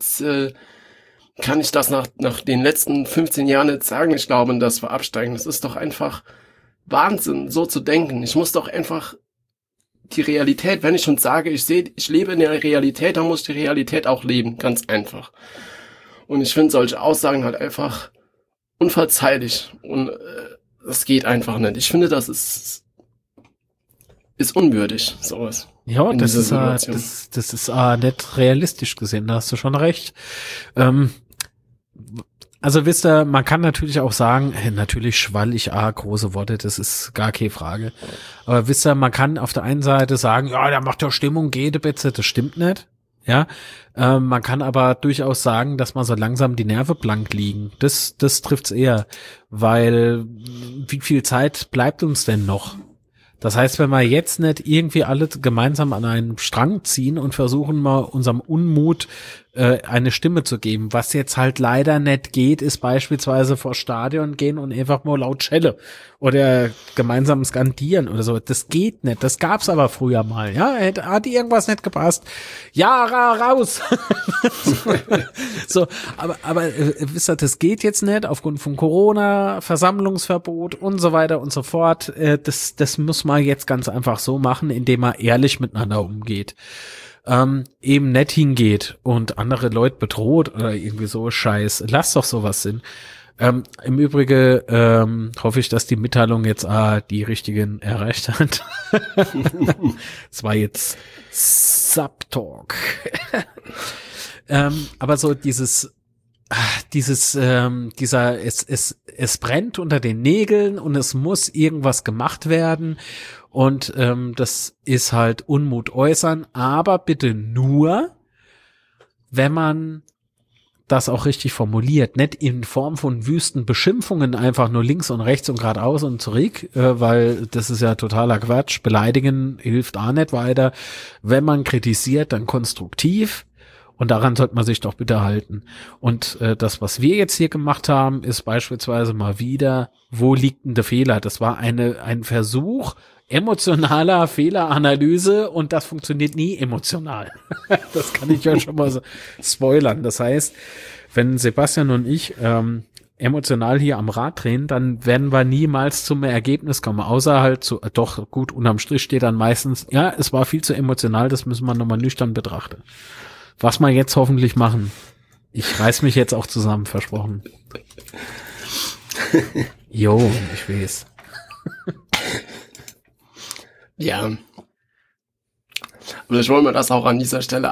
kann ich das nach den letzten 15 Jahren nicht sagen, ich glaube, dass wir absteigen. Das ist doch einfach Wahnsinn, so zu denken. Ich muss doch einfach die Realität, wenn ich schon sage, ich lebe in der Realität, dann muss ich die Realität auch leben, ganz einfach. Und ich finde solche Aussagen halt einfach unverzeihlich. Und das geht einfach nicht. Ich finde, das ist unwürdig, sowas. Ja, das ist nicht realistisch gesehen, da hast du schon recht. Also wisst ihr, man kann natürlich auch sagen, natürlich schwall ich große Worte, das ist gar keine Frage. Aber wisst ihr, man kann auf der einen Seite sagen, ja, der macht ja Stimmung, geht bitte, das stimmt nicht. Ja, man kann aber durchaus sagen, dass man so langsam die Nerven blank liegen. Das trifft's eher, weil wie viel Zeit bleibt uns denn noch? Das heißt, wenn wir jetzt nicht irgendwie alle gemeinsam an einen Strang ziehen und versuchen mal unserem Unmut eine Stimme zu geben, was jetzt halt leider nicht geht, ist beispielsweise vor Stadion gehen und einfach mal laut schelle oder gemeinsam skandieren oder so. Das geht nicht. Das gab's aber früher mal. Ja, hat irgendwas nicht gepasst. Ja, raus. So, aber wisst ihr, das geht jetzt nicht aufgrund von Corona, Versammlungsverbot und so weiter und so fort. Das muss man jetzt ganz einfach so machen, indem man ehrlich miteinander umgeht. Eben nicht hingeht und andere Leute bedroht oder irgendwie so Scheiß. Lass doch sowas sein. Im Übrigen hoffe ich, dass die Mitteilung jetzt die richtigen erreicht hat. Es war jetzt Subtalk. Aber so dieses es brennt unter den Nägeln und es muss irgendwas gemacht werden und das ist halt Unmut äußern, aber bitte nur, wenn man das auch richtig formuliert, nicht in Form von wüsten Beschimpfungen einfach nur links und rechts und geradeaus und zurück, weil das ist ja totaler Quatsch. Beleidigen hilft auch nicht weiter. Wenn man kritisiert, dann konstruktiv. Und daran sollte man sich doch bitte halten. Und das, was wir jetzt hier gemacht haben, ist beispielsweise mal wieder, wo liegt denn der Fehler? Das war ein Versuch emotionaler Fehleranalyse und das funktioniert nie emotional. Das kann ich ja schon mal so spoilern. Das heißt, wenn Sebastian und ich emotional hier am Rad drehen, dann werden wir niemals zum Ergebnis kommen, außer halt zu, doch gut, unterm Strich steht dann meistens, ja, es war viel zu emotional, das müssen wir nochmal nüchtern betrachten. Was wir jetzt hoffentlich machen. Ich reiß mich jetzt auch zusammen, versprochen. Jo, ich weiß. Ja. Aber ich wollen wir das auch an dieser Stelle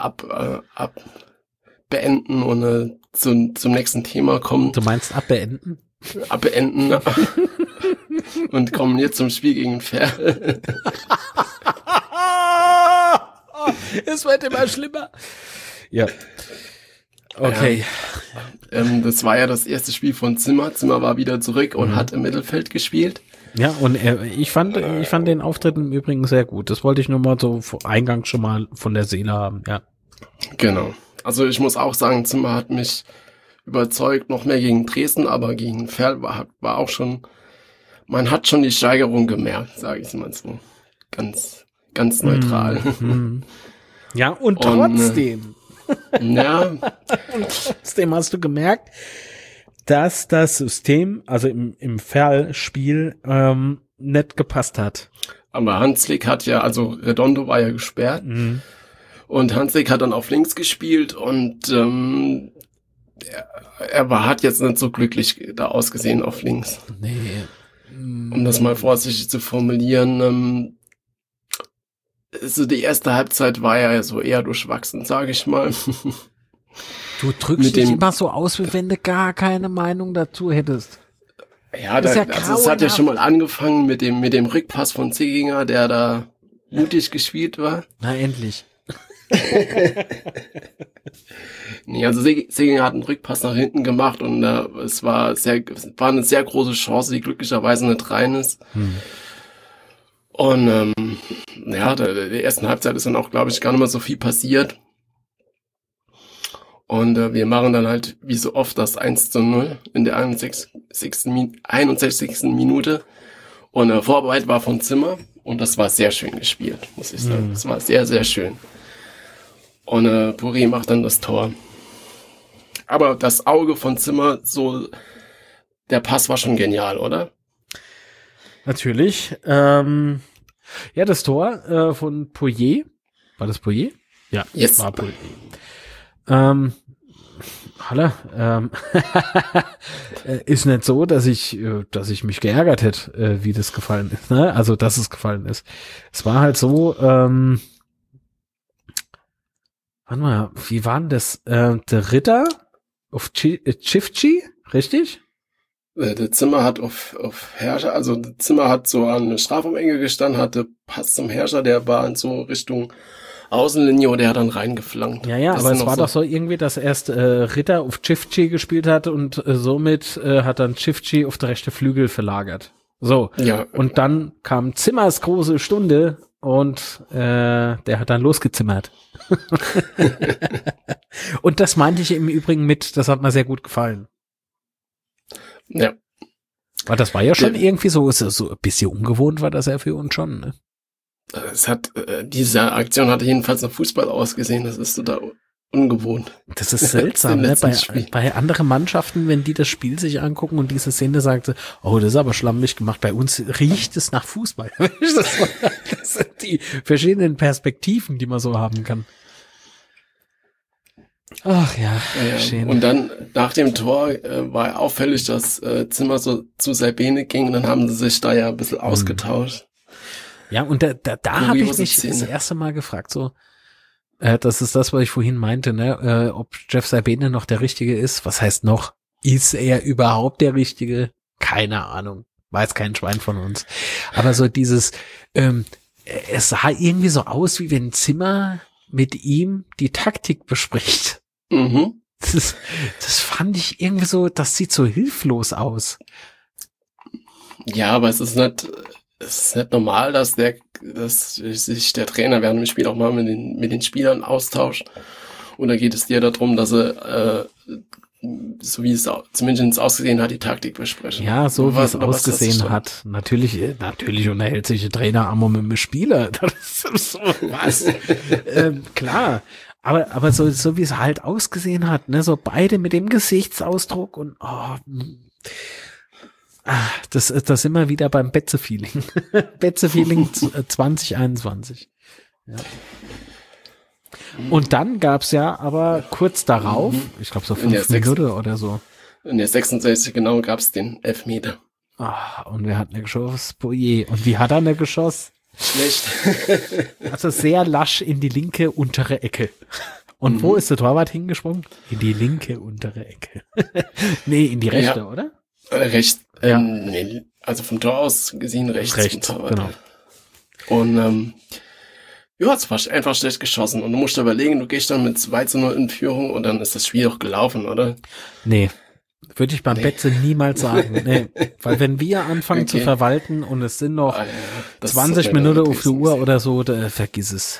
beenden und zum nächsten Thema kommen. Du meinst abbeenden? Abbeenden. Und kommen jetzt zum Spiel gegen Ferl. Es wird immer schlimmer. Ja. Okay. Das war ja das erste Spiel von Zimmer. Zimmer war wieder zurück und hat im Mittelfeld gespielt. Ja, und ich fand den Auftritt im Übrigen sehr gut. Das wollte ich nur mal so eingangs schon mal von der Seele haben, ja. Genau. Also ich muss auch sagen, Zimmer hat mich überzeugt, noch mehr gegen Dresden, aber gegen Ferl war auch schon, man hat schon die Steigerung gemerkt, sage ich mal so. Ganz neutral. Ja, und trotzdem. Ja. Und trotzdem hast du gemerkt, dass das System, also im Ferl-Spiel, nicht gepasst hat. Aber Hanslik hat ja, also Redondo war ja gesperrt. Und Hanslik hat dann auf links gespielt und er hat jetzt nicht so glücklich da ausgesehen auf links. Nee. Um das mal vorsichtig zu formulieren, so die erste Halbzeit war ja so eher durchwachsen, sage ich mal. Du drückst dich immer so aus, wie wenn du gar keine Meinung dazu hättest. Ja, es hat ja schon mal angefangen mit dem Rückpass von Zieginger, der da mutig gespielt war. Na, endlich. Nee, also Zieginger hat einen Rückpass nach hinten gemacht und es war eine sehr große Chance, die glücklicherweise nicht rein ist. Und der ersten Halbzeit ist dann auch, glaube ich, gar nicht mehr so viel passiert. Und wir machen dann halt wie so oft das 1:0 in der 61. Minute. Und Vorarbeit war von Zimmer und das war sehr schön gespielt, muss ich sagen. Das war sehr, sehr schön. Und Puri macht dann das Tor. Aber das Auge von Zimmer, so der Pass war schon genial, oder? Natürlich. Ja, das Tor von Poirier. War das Poirier? Ja, yes. War Poirier. Ist nicht so, dass ich mich geärgert hätte, wie das gefallen ist, ne? Also, dass es gefallen ist. Es war halt so, warte mal, wie war denn das? Der Ritter auf Chifchi, richtig? Der Zimmer hat auf Herrscher, also der Zimmer hat so an eine Strafraumenge gestanden, hatte Pass zum Herrscher, der war in so Richtung Außenlinie und der hat dann reingeflankt. Ja, aber es war doch so irgendwie, dass erst Ritter auf Chifchi gespielt hat und somit hat dann Chifchi auf der rechte Flügel verlagert. So, ja. Und dann kam Zimmers große Stunde und der hat dann losgezimmert. Und das meinte ich im Übrigen mit, das hat mir sehr gut gefallen. Ja. Weil das war ja schon irgendwie so ein bisschen ungewohnt war das ja für uns schon, ne? Diese Aktion hatte jedenfalls nach Fußball ausgesehen, das ist total ungewohnt. Das ist seltsam, ne? Bei anderen Mannschaften, wenn die das Spiel sich angucken und diese Szene sagt, oh, das ist aber schlammig gemacht, bei uns riecht es nach Fußball. Das sind die verschiedenen Perspektiven, die man so haben kann. Ach ja, schön. Und dann nach dem Tor war auffällig, dass Zimmer so zu Sabine ging und dann haben sie sich da ja ein bisschen ausgetauscht. Ja, und da habe ich mich das erste Mal gefragt, so, Das ist das, was ich vorhin meinte, ne? Ob Jeff Saibene noch der Richtige ist. Was heißt noch? Ist er überhaupt der Richtige? Keine Ahnung. Weiß kein Schwein von uns. Aber so dieses, es sah irgendwie so aus, wie wenn Zimmer mit ihm die Taktik bespricht. Mhm. Das fand ich irgendwie so, das sieht so hilflos aus. Ja, aber es ist nicht normal, dass sich der Trainer während dem Spiel auch mal mit den Spielern austauscht. Und da geht es dir darum, dass er, so wie es zumindest ausgesehen hat, die Taktik besprechen. Ja, so wie es ausgesehen hat. Natürlich unterhält sich der Trainer einmal mit dem Spieler. Das ist so was. Klar. Aber so wie es halt ausgesehen hat, ne, so beide mit dem Gesichtsausdruck und das sind wir wieder beim Betze-Feeling. Betze-Feeling 2021. Ja. Und dann gab's ja aber kurz darauf, ich glaube so 5 Minuten oder so. In der 66 genau gab's den Elfmeter. Und wer hat ne geschossen? Boje. Und wie hat er ne geschossen? Schlecht. Also sehr lasch in die linke untere Ecke. Und wo ist der Torwart hingesprungen? In die linke untere Ecke. Nee, in die rechte, ja. Oder? Rechts. Ja. Nee, also vom Tor aus gesehen rechts. Rechts, genau. Und ja, es war einfach schlecht geschossen. Und du musst überlegen, du gehst dann mit 2-0 in Führung und dann ist das Spiel auch gelaufen, oder? Nee. Würde ich beim Betze niemals sagen. Nee. Weil wenn wir anfangen zu verwalten und es sind noch 20 Minuten auf die Uhr oder so, vergiss es.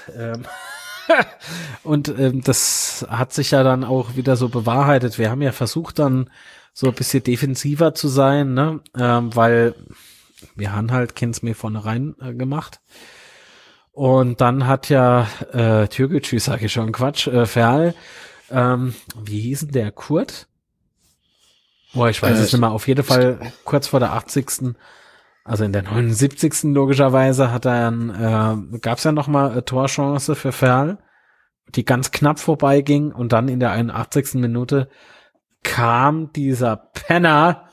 Und das hat sich ja dann auch wieder so bewahrheitet. Wir haben ja versucht dann so ein bisschen defensiver zu sein, ne? Weil wir haben halt Kensme vornherein gemacht. Und dann hat ja Türkgücü, sage ich schon, Quatsch, Ferl, wie hieß denn der, Kurt? Boah, ich weiß es nicht mehr. Auf jeden Fall kurz vor der 80. Also in der 79. logischerweise hat er gab's ja noch mal eine Torchance für Ferl, die ganz knapp vorbeiging und dann in der 81. Minute kam dieser Penner.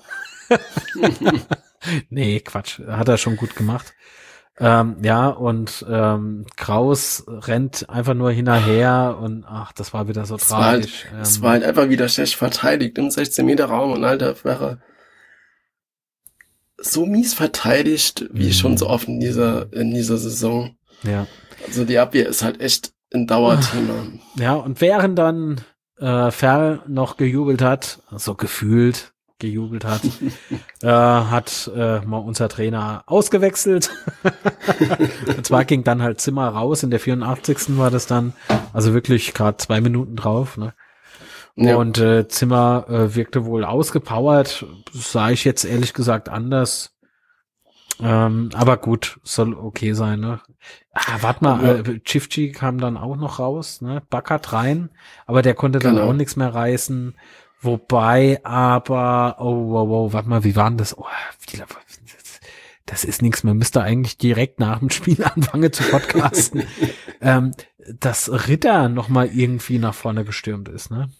Nee, Quatsch, hat er schon gut gemacht. Ja, und Kraus rennt einfach nur hinterher und das war wieder so tragisch. Es war halt einfach wieder schlecht verteidigt im 16-Meter-Raum und Alter, wäre so mies verteidigt, wie schon so oft in dieser Saison. Ja. Also die Abwehr ist halt echt ein Dauerthema. Ja, und während dann Ferl noch gejubelt hat, so gefühlt gejubelt hat, hat mal unser Trainer ausgewechselt. Und zwar ging dann halt Zimmer raus, in der 84. war das dann, also wirklich gerade 2 Minuten drauf, ne? Ja. Und Zimmer wirkte wohl ausgepowert, sah ich jetzt ehrlich gesagt anders. Aber gut, soll okay sein, ne? Warte mal, Chifchi kam dann auch noch raus, ne? Backert rein, aber der konnte dann auch nichts mehr reißen. Wobei aber, warte mal, wie war denn das? Das ist nichts, man müsste eigentlich direkt nach dem Spiel anfangen zu podcasten. Dass Ritter nochmal irgendwie nach vorne gestürmt ist, ne?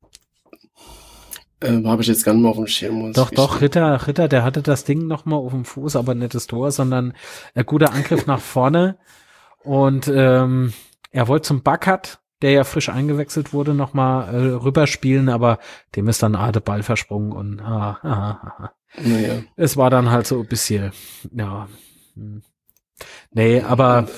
Habe ich jetzt gar nicht mehr auf dem Schirm. Doch, Ritter, der hatte das Ding nochmal auf dem Fuß, aber nicht das Tor, sondern ein guter Angriff nach vorne. Und er wollte zum Backert, der ja frisch eingewechselt wurde, nochmal rüberspielen, aber dem ist dann der Ball versprungen und Naja. Es war dann halt so ein bisschen, ja. Nee, aber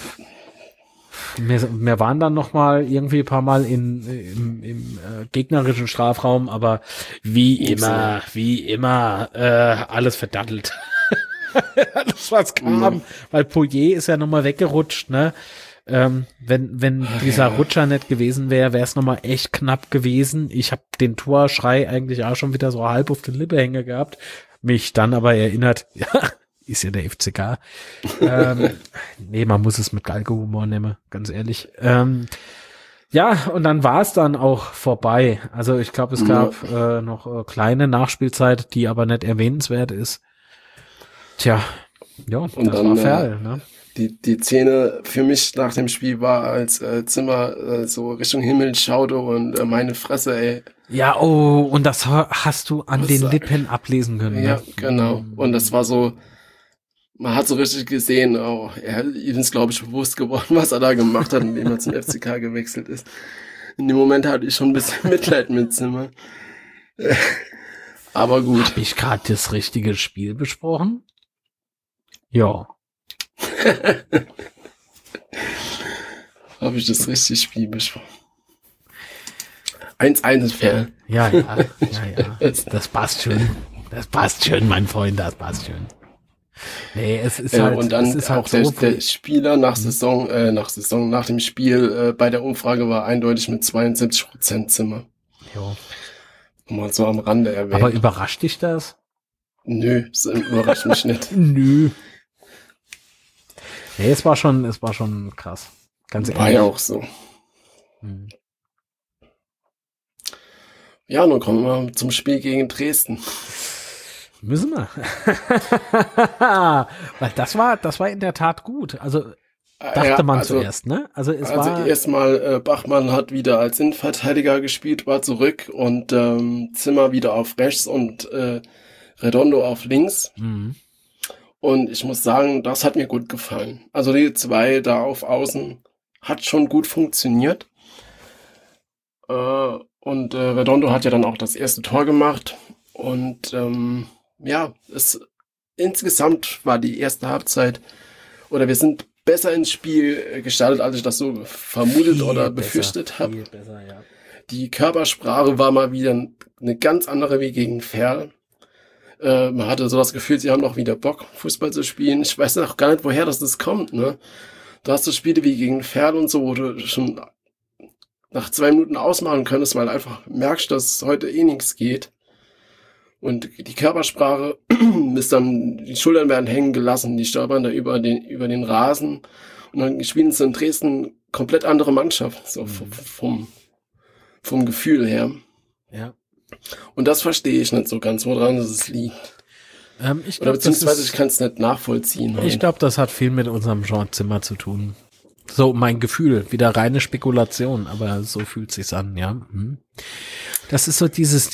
wir waren dann nochmal irgendwie ein paar Mal im gegnerischen Strafraum, aber wie immer, alles verdattelt. Alles, was kam, weil Poirier ist ja nochmal weggerutscht, ne? Wenn dieser Rutscher nicht gewesen wäre, wäre es nochmal echt knapp gewesen. Ich habe den Torschrei eigentlich auch schon wieder so halb auf den Lippe hängen gehabt. Mich dann aber erinnert, ja, ist ja der FCK. Nee, man muss es mit Galgenhumor nehmen, ganz ehrlich. Ja, und dann war es dann auch vorbei. Also ich glaube, es gab noch kleine Nachspielzeit, die aber nicht erwähnenswert ist. Tja, ja, und das dann, war Ferl, ne? Die Szene für mich nach dem Spiel war, als Zimmer so Richtung Himmel schaute und meine Fresse, ey. Ja, und das hast du an den Lippen ablesen können. Ja, ne? genau. Und das war so, man hat so richtig gesehen, ihm ist, glaube ich, bewusst geworden, was er da gemacht hat, indem er zum FCK gewechselt ist. In dem Moment hatte ich schon ein bisschen Mitleid mit Zimmer. Aber gut. Habe ich gerade das richtige Spiel besprochen? Ja. Habe ich das richtige Spiel besprochen? 1-1 ist fair. Ja. Das passt schon. Das passt schon, mein Freund, das passt schon. Nee, es ist halt. Und dann es ist halt auch so der Spieler nach dem Spiel bei der Umfrage war eindeutig mit 72% Zimmer. Jo. Mal so am Rande erwähnt. Aber überrascht dich das? Nö, das überrascht mich nicht. Nö. Nee, es war schon krass. Ganz ehrlich. War ja auch so. Ja, nun kommen wir zum Spiel gegen Dresden. Müssen wir. Weil das war in der Tat gut. Also dachte man zuerst, ne? Also erstmal Bachmann hat wieder als Innenverteidiger gespielt, war zurück und Zimmer wieder auf rechts und Redondo auf links. Mhm. Und ich muss sagen, das hat mir gut gefallen. Also die zwei da auf Außen hat schon gut funktioniert. Und Redondo hat ja dann auch das erste Tor gemacht. Und insgesamt war die erste Halbzeit, oder wir sind besser ins Spiel gestartet, als ich das so vermutet oder befürchtet habe. Ja. Die Körpersprache war mal wieder eine ganz andere wie gegen Ferl. Man hatte so das Gefühl, sie haben noch wieder Bock, Fußball zu spielen. Ich weiß auch gar nicht, woher das kommt, ne? Du hast so Spiele wie gegen Ferl und so, wo du schon nach 2 Minuten ausmachen könntest, weil du einfach merkst, dass heute eh nichts geht. Und die Körpersprache ist dann, die Schultern werden hängen gelassen, die stolpern da über den Rasen. Und dann spielen sie in Dresden komplett andere Mannschaft, so vom Gefühl her. Ja. Und das verstehe ich nicht so ganz, woran es liegt. Ich Oder beziehungsweise ich kann es nicht nachvollziehen. Ich glaube, das hat viel mit unserem Jean Zimmer zu tun. So mein Gefühl, wieder reine Spekulation, aber so fühlt sich's an, ja. Das ist so dieses,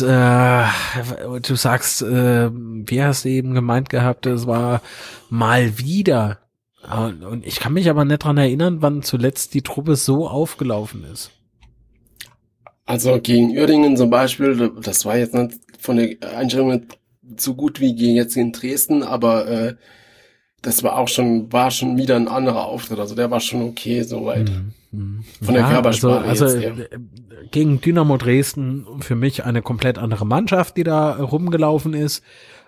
du sagst, wie hast du eben gemeint gehabt, es war mal wieder. Und ich kann mich aber nicht dran erinnern, wann zuletzt die Truppe so aufgelaufen ist. Also gegen Uerdingen zum Beispiel, das war jetzt nicht von der Einstellung nicht so gut wie jetzt in Dresden, aber das war schon wieder ein anderer Auftritt. Also der war schon okay soweit. Von der Körpersprache also jetzt, ja. Gegen Dynamo Dresden für mich eine komplett andere Mannschaft, die da rumgelaufen ist.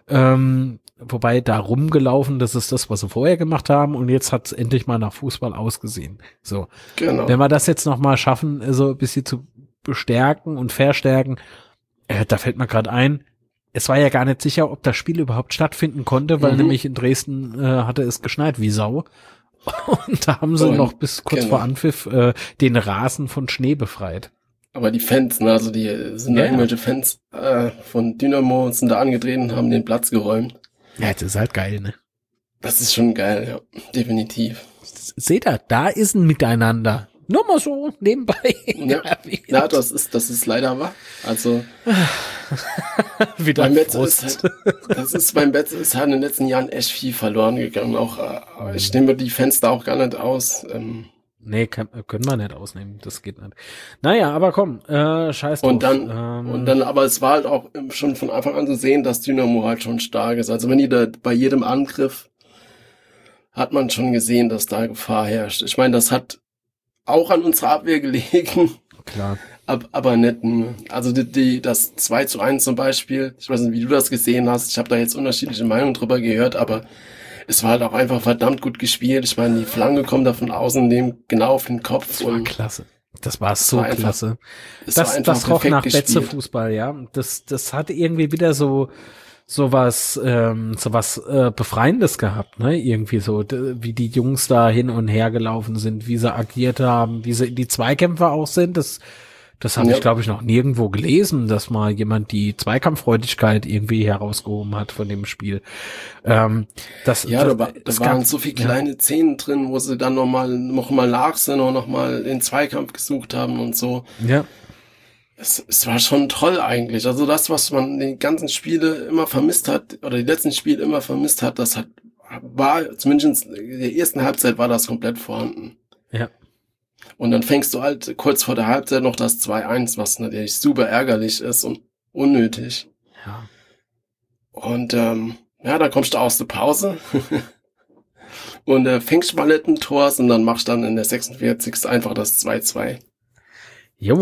Wobei da rumgelaufen, das ist das, was sie vorher gemacht haben, und jetzt hat es endlich mal nach Fußball ausgesehen. So. Genau. Wenn wir das jetzt noch mal schaffen, so ein bisschen zu bestärken und verstärken, da fällt mir gerade ein, es war ja gar nicht sicher, ob das Spiel überhaupt stattfinden konnte, weil nämlich in Dresden hatte es geschneit wie Sau. Und da haben sie noch bis kurz vor Anpfiff den Rasen von Schnee befreit. Aber die Fans, ne, also die sind da irgendwelche Fans von Dynamo sind da angetreten und haben den Platz geräumt. Ja, das ist halt geil, ne? Das ist schon geil, ja, definitiv. Seht ihr, da ist ein Miteinander. Nur mal so nebenbei. Ja, das ist leider wahr. Also wieder beim Betze beim Betze ist halt in den letzten Jahren echt viel verloren gegangen. Auch ich nehme die Fenster auch gar nicht aus. Nee, können wir nicht ausnehmen. Das geht nicht. Naja, aber komm, scheiß drauf. Und dann, aber es war halt auch schon von Anfang an zu sehen, dass Dynamo halt schon stark ist. Also wenn die da bei jedem Angriff hat man schon gesehen, dass da Gefahr herrscht. Ich meine, das hat auch an unserer Abwehr gelegen. Klar. Aber nicht nur. Also das 2:1 zum Beispiel, ich weiß nicht, wie du das gesehen hast, ich habe da jetzt unterschiedliche Meinungen drüber gehört, aber es war halt auch einfach verdammt gut gespielt. Ich meine, die Flanke kommt da von außen dem genau auf den Kopf. Das war klasse. Das war so klasse. Das roch nach Betze-Fußball, ja. Das hat irgendwie wieder so was Befreiendes gehabt, ne? Irgendwie so, wie die Jungs da hin und her gelaufen sind, wie sie agiert haben, wie sie in die Zweikämpfe auch sind. Das habe ich, glaube ich, noch nirgendwo gelesen, dass mal jemand die Zweikampffreudigkeit irgendwie herausgehoben hat von dem Spiel. Da waren so viele kleine Szenen drin, wo sie dann noch mal nach sind und noch mal den Zweikampf gesucht haben und so. Ja. Es war schon toll eigentlich. Also das, was man die ganzen Spiele immer vermisst hat, oder die letzten Spiele immer vermisst hat, das war zumindest in der ersten Halbzeit war das komplett vorhanden. Ja. Und dann fängst du halt kurz vor der Halbzeit noch das 2-1, was natürlich super ärgerlich ist und unnötig. Ja. Und dann kommst du aus der Pause und fängst mal nicht ein Tor, und dann machst du dann in der 46. einfach das 2-2. Jo.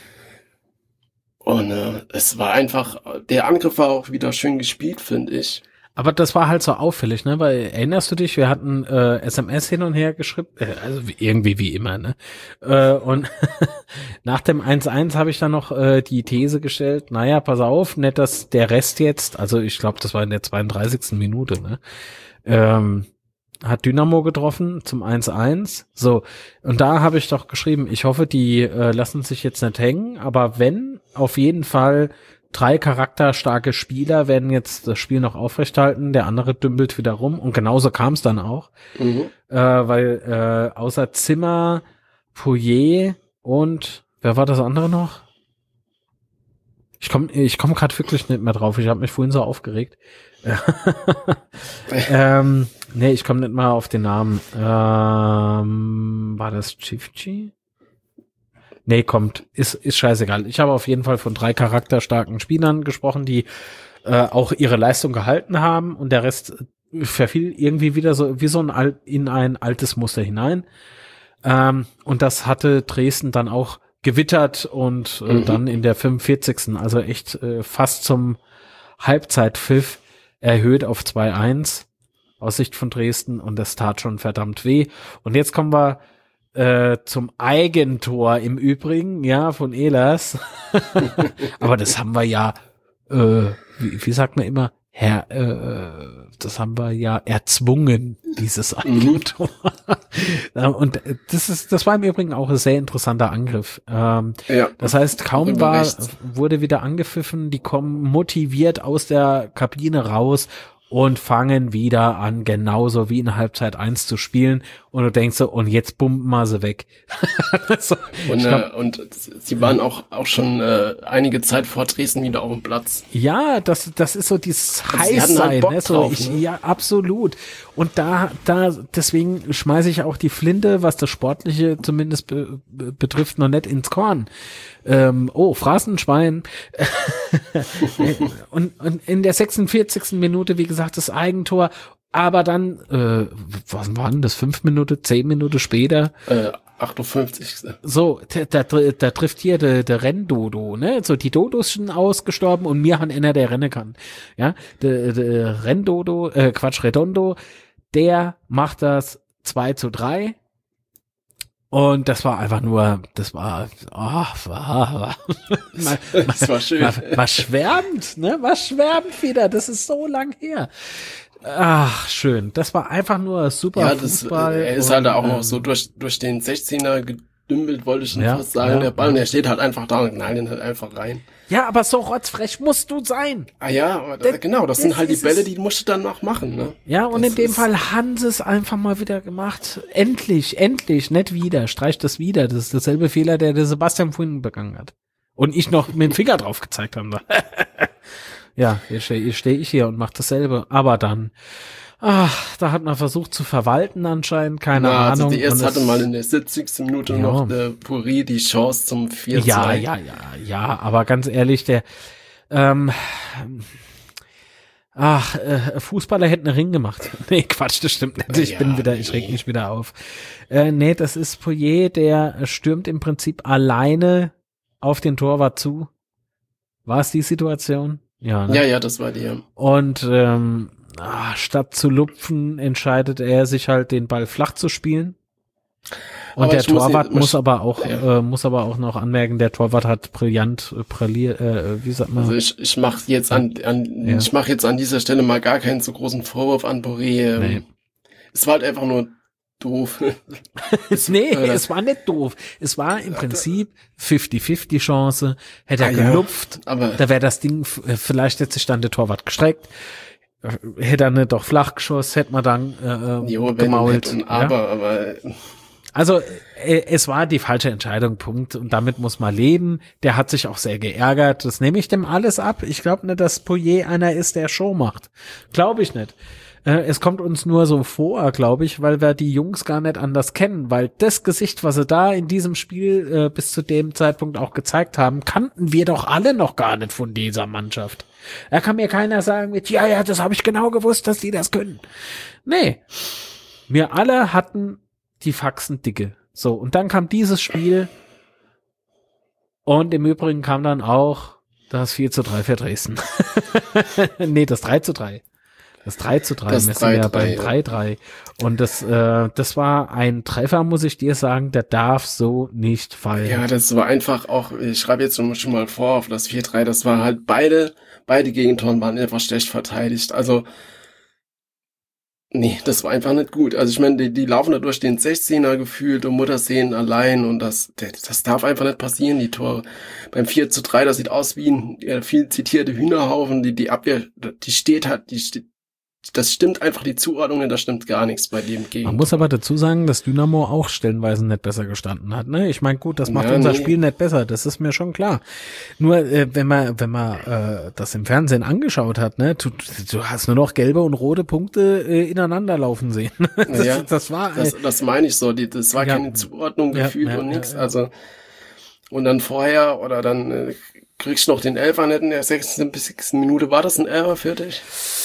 Und es war einfach, der Angriff war auch wieder schön gespielt, finde ich. Aber das war halt so auffällig, ne? Weil, erinnerst du dich, wir hatten SMS hin und her geschrieben, also irgendwie wie immer, ne? Und nach dem 1-1 habe ich dann noch die These gestellt, naja, pass auf, nicht, dass der Rest jetzt, also ich glaube, das war in der 32. Minute, ne? Hat Dynamo getroffen zum 1-1. So, und da habe ich doch geschrieben, ich hoffe, die lassen sich jetzt nicht hängen, aber wenn, auf jeden Fall 3 charakterstarke Spieler werden jetzt das Spiel noch aufrechthalten, der andere dümpelt wieder rum und genauso kam es dann auch, weil außer Zimmer, Poirier und wer war das andere noch? Ich komm gerade wirklich nicht mehr drauf, ich habe mich vorhin so aufgeregt. Nee, ich komme nicht mal auf den Namen. War das Chifchi? Nee, ist scheißegal. Ich habe auf jeden Fall von 3 charakterstarken Spielern gesprochen, die auch ihre Leistung gehalten haben und der Rest verfiel irgendwie wieder so wie so in ein altes Muster hinein. Und das hatte Dresden dann auch gewittert und dann in der 45. Also echt fast zum Halbzeitpfiff erhöht auf 2-1 aus Sicht von Dresden und das tat schon verdammt weh. Und jetzt kommen wir zum Eigentor im Übrigen, ja, von Ehlers. Aber das haben wir ja, wie sagt man immer, das haben wir ja erzwungen, dieses Eigentor. Und das war im Übrigen auch ein sehr interessanter Angriff. Das heißt, kaum wurde wieder angepfiffen, die kommen motiviert aus der Kabine raus und fangen wieder an, genauso wie in Halbzeit 1 zu spielen. Und du denkst so, und jetzt bumpen wir sie weg. So, und sie waren auch schon einige Zeit vor Dresden wieder auf dem Platz. Ja, das ist so dieses Heißsein. Halt ne? So, ne? Ja, absolut. Und deswegen schmeiße ich auch die Flinte, was das Sportliche zumindest betrifft, noch nicht ins Korn. Phrasenschwein. und in der 46. Minute, wie gesagt, das Eigentor, aber dann, was waren das, 5 Minuten, 10 Minuten später? 58. So, da trifft hier der Renndodo, ne? So, die Dodos sind ausgestorben und mir han einer, der rennen kann. Ja, der Renndodo, Redondo, der macht das 2-3. Und das war einfach nur, das war schön. War schwärmend, ne? War schwärmend wieder. Das ist so lang her. Ach, schön. Das war einfach nur super Fußball. Er ist halt auch noch so durch den 16er gedümpelt, wollte ich schon fast sagen. Der Ball, der steht halt einfach da und knallt ihn halt einfach rein. Ja, aber so rotzfrech musst du sein. Ah ja, aber genau, das sind halt die Bälle, die musst du dann noch machen, ne? Ja, und in dem Fall haben sie es einfach mal wieder gemacht. Endlich, nicht wieder. Streich das wieder. Das ist derselbe Fehler, der Sebastian vorhin begangen hat. Und ich noch mit dem Finger drauf gezeigt habe. Ja, jetzt stehe ich hier und mache dasselbe. Aber dann, da hat man versucht zu verwalten anscheinend, keine Ahnung. Also erst hatte mal in der 70. Minute noch der Poirier die Chance zum 4-2. Ja, aber ganz ehrlich, der Fußballer hätten einen Ring gemacht. Nee, Quatsch, das stimmt nicht. Ich reg mich wieder auf. Nee, das ist Poirier, der stürmt im Prinzip alleine auf den Torwart zu. War es die Situation? Ja, ne? Ja, das war die. Und statt zu lupfen, entscheidet er sich halt, den Ball flach zu spielen. Und der Torwart muss aber auch noch anmerken, der Torwart hat wie sagt man? Also ich mache jetzt an dieser Stelle mal gar keinen so großen Vorwurf an Poirier. Nee. Es war halt einfach nur doof. Es war nicht doof. Es war im Prinzip 50-50 Chance. Hätte er gelupft, da wäre das Ding, vielleicht hätte sich dann der Torwart gestreckt. Hätte er nicht doch flach geschossen, hätte man dann gemault. Aber also es war die falsche Entscheidung, Punkt. Und damit muss man leben. Der hat sich auch sehr geärgert. Das nehme ich dem alles ab. Ich glaube nicht, dass Poirier einer ist, der Show macht. Glaube ich nicht. Es kommt uns nur so vor, glaube ich, weil wir die Jungs gar nicht anders kennen, weil das Gesicht, was sie da in diesem Spiel bis zu dem Zeitpunkt auch gezeigt haben, kannten wir doch alle noch gar nicht von dieser Mannschaft. Da kann mir keiner sagen mit, ja, das habe ich genau gewusst, dass die das können. Nee, wir alle hatten die Faxen dicke. So, und dann kam dieses Spiel und im Übrigen kam dann auch das 4:3 für Dresden. Nee, das 3:3. Das 3:3 messen wir ja beim 3:3. Und das war ein Treffer, muss ich dir sagen, der darf so nicht fallen. Ja, das war einfach auch, ich schreibe jetzt schon mal vor auf das 4:3, das war halt beide Gegentoren waren einfach schlecht verteidigt. Also, nee, das war einfach nicht gut. Also ich meine, die laufen da durch den 16er gefühlt und Mutterseen allein und das darf einfach nicht passieren, die Tore. Beim 4:3, das sieht aus wie ein viel zitierte Hühnerhaufen, die Abwehr, das stimmt einfach, die Zuordnung, da stimmt gar nichts bei dem Gegentor. Man muss aber dazu sagen, dass Dynamo auch stellenweise nicht besser gestanden hat, ne? Ich meine, gut, das macht unser Spiel nicht besser, das ist mir schon klar. Nur, wenn man das im Fernsehen angeschaut hat, ne, du hast nur noch gelbe und rote Punkte ineinander laufen sehen. Das meine ich so, das war keine Zuordnung gefühlt und nix, also, und dann vorher, oder dann kriegst du noch den Elfer nicht in der 76. Minute, war das ein Elfer für dich?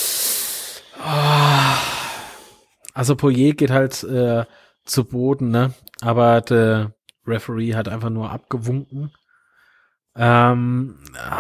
Also Poirier geht halt zu Boden, ne? Aber der Referee hat einfach nur abgewunken. Ich habe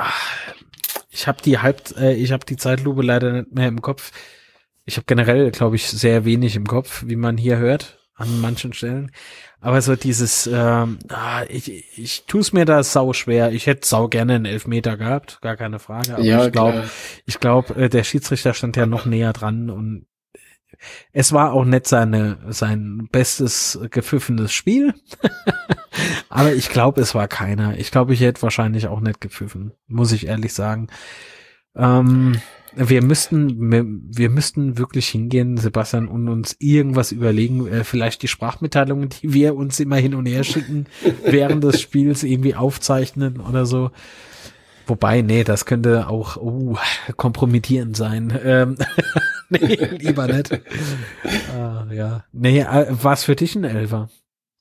die Zeitlupe leider nicht mehr im Kopf. Ich habe generell, glaube ich, sehr wenig im Kopf, wie man hier hört an manchen Stellen. Aber so dieses, ich tue es mir da sau schwer. Ich hätte sau gerne einen Elfmeter gehabt, gar keine Frage. Aber ja, ich glaube, der Schiedsrichter stand ja noch näher dran und es war auch nicht sein bestes gepfiffenes Spiel. Aber ich glaube, es war keiner. Ich glaube, ich hätte wahrscheinlich auch nicht gepfiffen, muss ich ehrlich sagen. Wir müssten wirklich hingehen, Sebastian, und uns irgendwas überlegen, vielleicht die Sprachmitteilungen, die wir uns immer hin und her schicken, während des Spiels irgendwie aufzeichnen oder so. Wobei, nee, das könnte auch kompromittierend sein. Nee, lieber nicht. Ja. Nee, was für dich ein Elfer?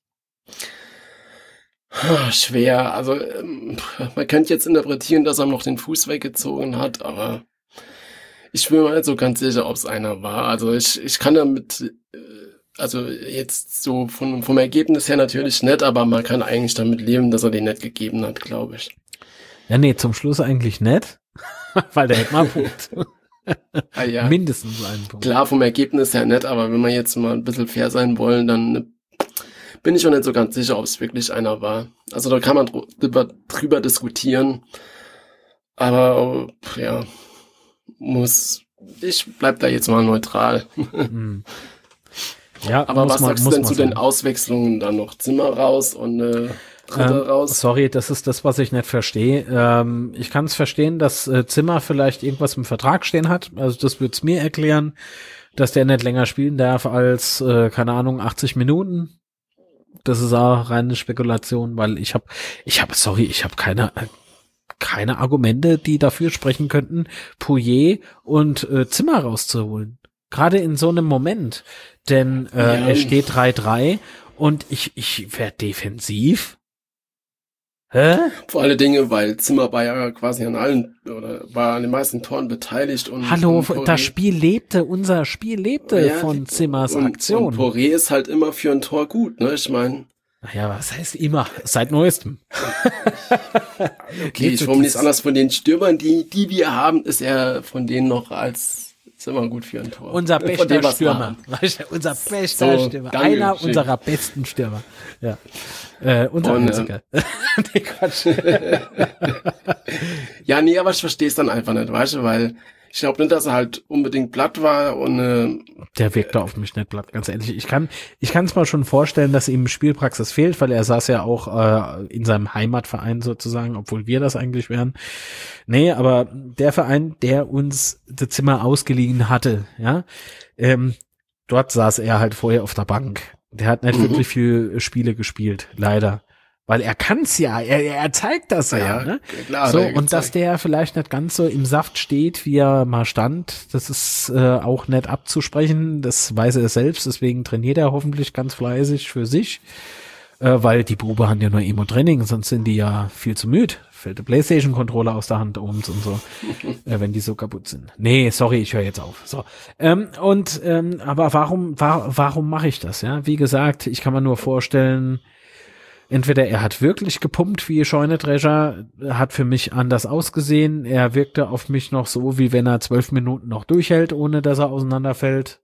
Schwer, also man könnte jetzt interpretieren, dass er noch den Fuß weggezogen hat, aber ich bin mir nicht so ganz sicher, ob es einer war. Also ich kann damit, also jetzt so vom Ergebnis her natürlich nicht, aber man kann eigentlich damit leben, dass er den nicht gegeben hat, glaube ich. Ja, nee, zum Schluss eigentlich nicht, weil der hätte mal einen Punkt. Ja. Mindestens einen Punkt. Klar, vom Ergebnis her nicht, aber wenn wir jetzt mal ein bisschen fair sein wollen, dann bin ich schon nicht so ganz sicher, ob es wirklich einer war. Also da kann man drüber diskutieren, aber ja, ich bleib da jetzt mal neutral. Ja, aber was sagst du denn zu den Auswechslungen dann noch? Zimmer raus und Dritte raus? Sorry, das ist das, was ich nicht verstehe. Ich kann es verstehen, dass Zimmer vielleicht irgendwas im Vertrag stehen hat. Also das wird's mir erklären, dass der nicht länger spielen darf als, keine Ahnung, 80 Minuten. Das ist auch reine Spekulation, weil ich habe keine Argumente, die dafür sprechen könnten, Poirier und Zimmer rauszuholen. Gerade in so einem Moment. Denn er steht 3:3 und ich werde defensiv. Hä? Vor alle Dinge, weil Zimmer war ja quasi war an den meisten Toren beteiligt. Hallo, das Spiel lebte, unser Spiel lebte von Zimmers Aktion. Und Poirier ist halt immer für ein Tor gut, ne? Ich meine. Naja, was heißt immer? Seit neuestem. Okay, ich formuliere es anders. Von den Stürmern, die wir haben, ist er von denen noch als Zimmer gut für ein Tor. Unser bester Stürmer. Unser bester Stürmer. Einer unserer besten Stürmer. Ja. Unser einziger. Nee, Quatsch. Ja, nee, aber ich verstehe es dann einfach nicht, weißt du, weil ich glaube nicht, dass er halt unbedingt platt war und der wirkte auf mich nicht platt, ganz ehrlich. Ich kann es mal schon vorstellen, dass ihm Spielpraxis fehlt, weil er saß ja auch in seinem Heimatverein sozusagen, obwohl wir das eigentlich wären. Nee, aber der Verein, der uns das Zimmer ausgeliehen hatte, ja, dort saß er halt vorher auf der Bank. Der hat nicht wirklich viel Spiele gespielt, leider. Weil er kann's ja, er zeigt das ja, ne? Klar, so, und dass der vielleicht nicht ganz so im Saft steht, wie er mal stand, das ist auch nicht abzusprechen, das weiß er selbst, deswegen trainiert er hoffentlich ganz fleißig für sich, weil die Bube haben ja nur Emo-Training, sonst sind die ja viel zu müde, fällt der Playstation-Controller aus der Hand und so, wenn die so kaputt sind. Nee, sorry, ich höre jetzt auf. So, aber warum mache ich das, ja? Wie gesagt, ich kann mir nur vorstellen, entweder er hat wirklich gepumpt wie Scheunedrescher, hat für mich anders ausgesehen. Er wirkte auf mich noch so, wie wenn er 12 Minuten noch durchhält, ohne dass er auseinanderfällt.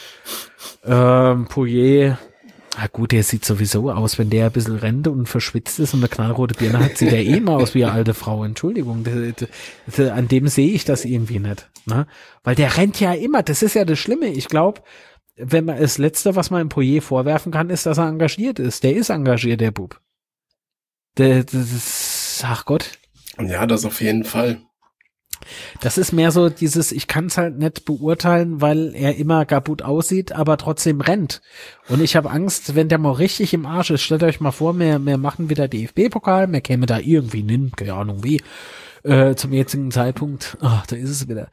Poirier, na gut, der sieht sowieso aus, wenn der ein bisschen rennt und verschwitzt ist und eine knallrote Birne hat, sieht er eh mal aus wie eine alte Frau. Entschuldigung, an dem sehe ich das irgendwie nicht. Ne? Weil der rennt ja immer, das ist ja das Schlimme. Ich glaube, wenn man das Letzte, was man im Poirier vorwerfen kann, ist, dass er engagiert ist. Der ist engagiert, der Bub. Das ist, ach Gott. Ja, das auf jeden Fall. Das ist mehr so dieses, ich kann es halt nicht beurteilen, weil er immer kaputt aussieht, aber trotzdem rennt. Und ich habe Angst, wenn der mal richtig im Arsch ist. Stellt euch mal vor, wir machen wieder DFB-Pokal, wir kämen da irgendwie hin, keine Ahnung wie, zum jetzigen Zeitpunkt. Ach, da ist es wieder.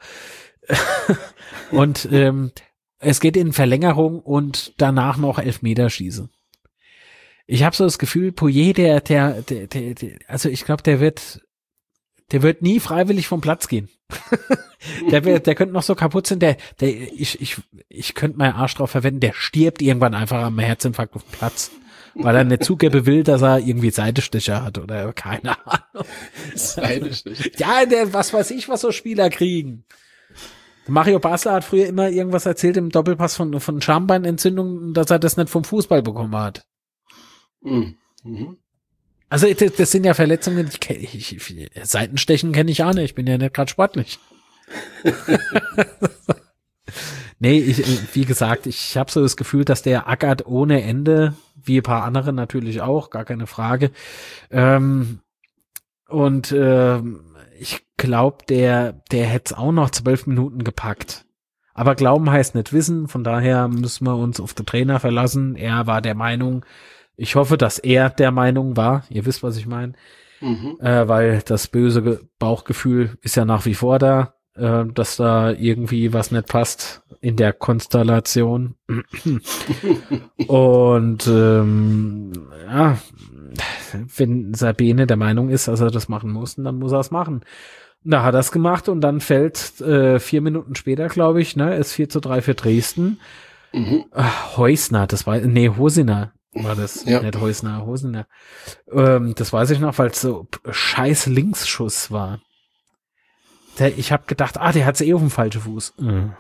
Und es geht in Verlängerung und danach noch Elfmeterschieße. Ich habe so das Gefühl, Poirier, also ich glaube, der wird nie freiwillig vom Platz gehen. der könnte noch so kaputt sein, ich könnte meinen Arsch drauf verwenden, der stirbt irgendwann einfach am Herzinfarkt auf dem Platz, weil er nicht zugeben will, dass er irgendwie Seitenstecher hat oder keine Ahnung. Seitenstecher. Ja, was weiß ich, was so Spieler kriegen. Mario Basler hat früher immer irgendwas erzählt im Doppelpass von Schambeinentzündung, dass er das nicht vom Fußball bekommen hat. Mhm. Also das sind ja Verletzungen, Seitenstechen kenne ich auch nicht, ich bin ja nicht gerade sportlich. Nee, wie gesagt, ich habe so das Gefühl, dass der ackert ohne Ende, wie ein paar andere natürlich auch, gar keine Frage. Ich glaube, der hätte es auch noch 12 Minuten gepackt. Aber glauben heißt nicht wissen, von daher müssen wir uns auf den Trainer verlassen. Er war der Meinung, ich hoffe, dass er der Meinung war, ihr wisst, was ich meine, weil das böse Bauchgefühl ist ja nach wie vor da, dass da irgendwie was nicht passt in der Konstellation. Und ja, wenn Sabine der Meinung ist, dass er das machen muss, dann muss er es machen. Da hat er es gemacht und dann fällt 4 Minuten später, glaube ich, ne, ist 4:3 für Dresden. Heusner, Hosiner war das, ja. Nicht Heusner, Hosiner. Das weiß ich noch, weil es so scheiß Linksschuss war. Ich habe gedacht, der hat's auf dem falschen Fuß.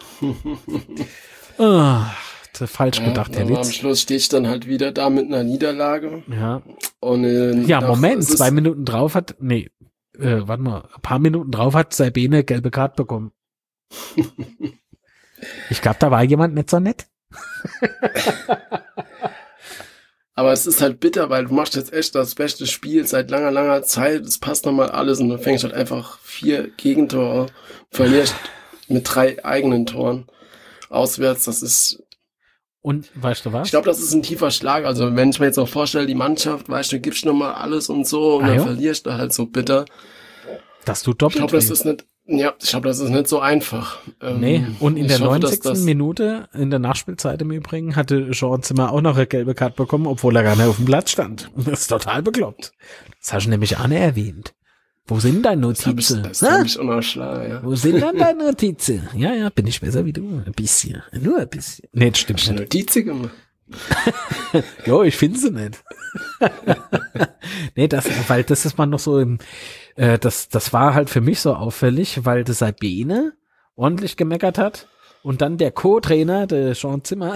Falsch gedacht, Herr Litz. Am Schluss stehe ich dann halt wieder da mit einer Niederlage. Ja. Und Moment, 2 Minuten drauf ein paar Minuten drauf hat Sabine gelbe Karte bekommen. Ich glaube, da war jemand nicht so nett. Aber es ist halt bitter, weil du machst jetzt echt das beste Spiel seit langer, langer Zeit. Es passt nochmal alles und du fängst halt einfach 4 Gegentore, verlierst mit 3 eigenen Toren auswärts. Das ist... Und weißt du was? Ich glaube, das ist ein tiefer Schlag. Also wenn ich mir jetzt auch vorstelle, die Mannschaft, weißt du, gibst nochmal alles und so und dann verlierst du halt so bitter. Das tut doppelt. Ich glaube, das ist nicht so einfach. Nee, und in der 90. Minute, in der Nachspielzeit im Übrigen, hatte Jean Zimmer auch noch eine gelbe Karte bekommen, obwohl er gar nicht auf dem Platz stand. Das ist total bekloppt. Das hast du nämlich Anne erwähnt. Wo sind deine Notizen? Das habe ich unterschlagen, ja. Wo sind dann deine Notizen? Ja, bin ich besser wie du. Ein bisschen. Nur ein bisschen. Nee, das stimmt nicht. Notizen gemacht. Jo, ich finde sie nicht. Nee, weil das ist man noch so das war halt für mich so auffällig, weil der Sabine ordentlich gemeckert hat und dann der Co-Trainer, der Jean Zimmer.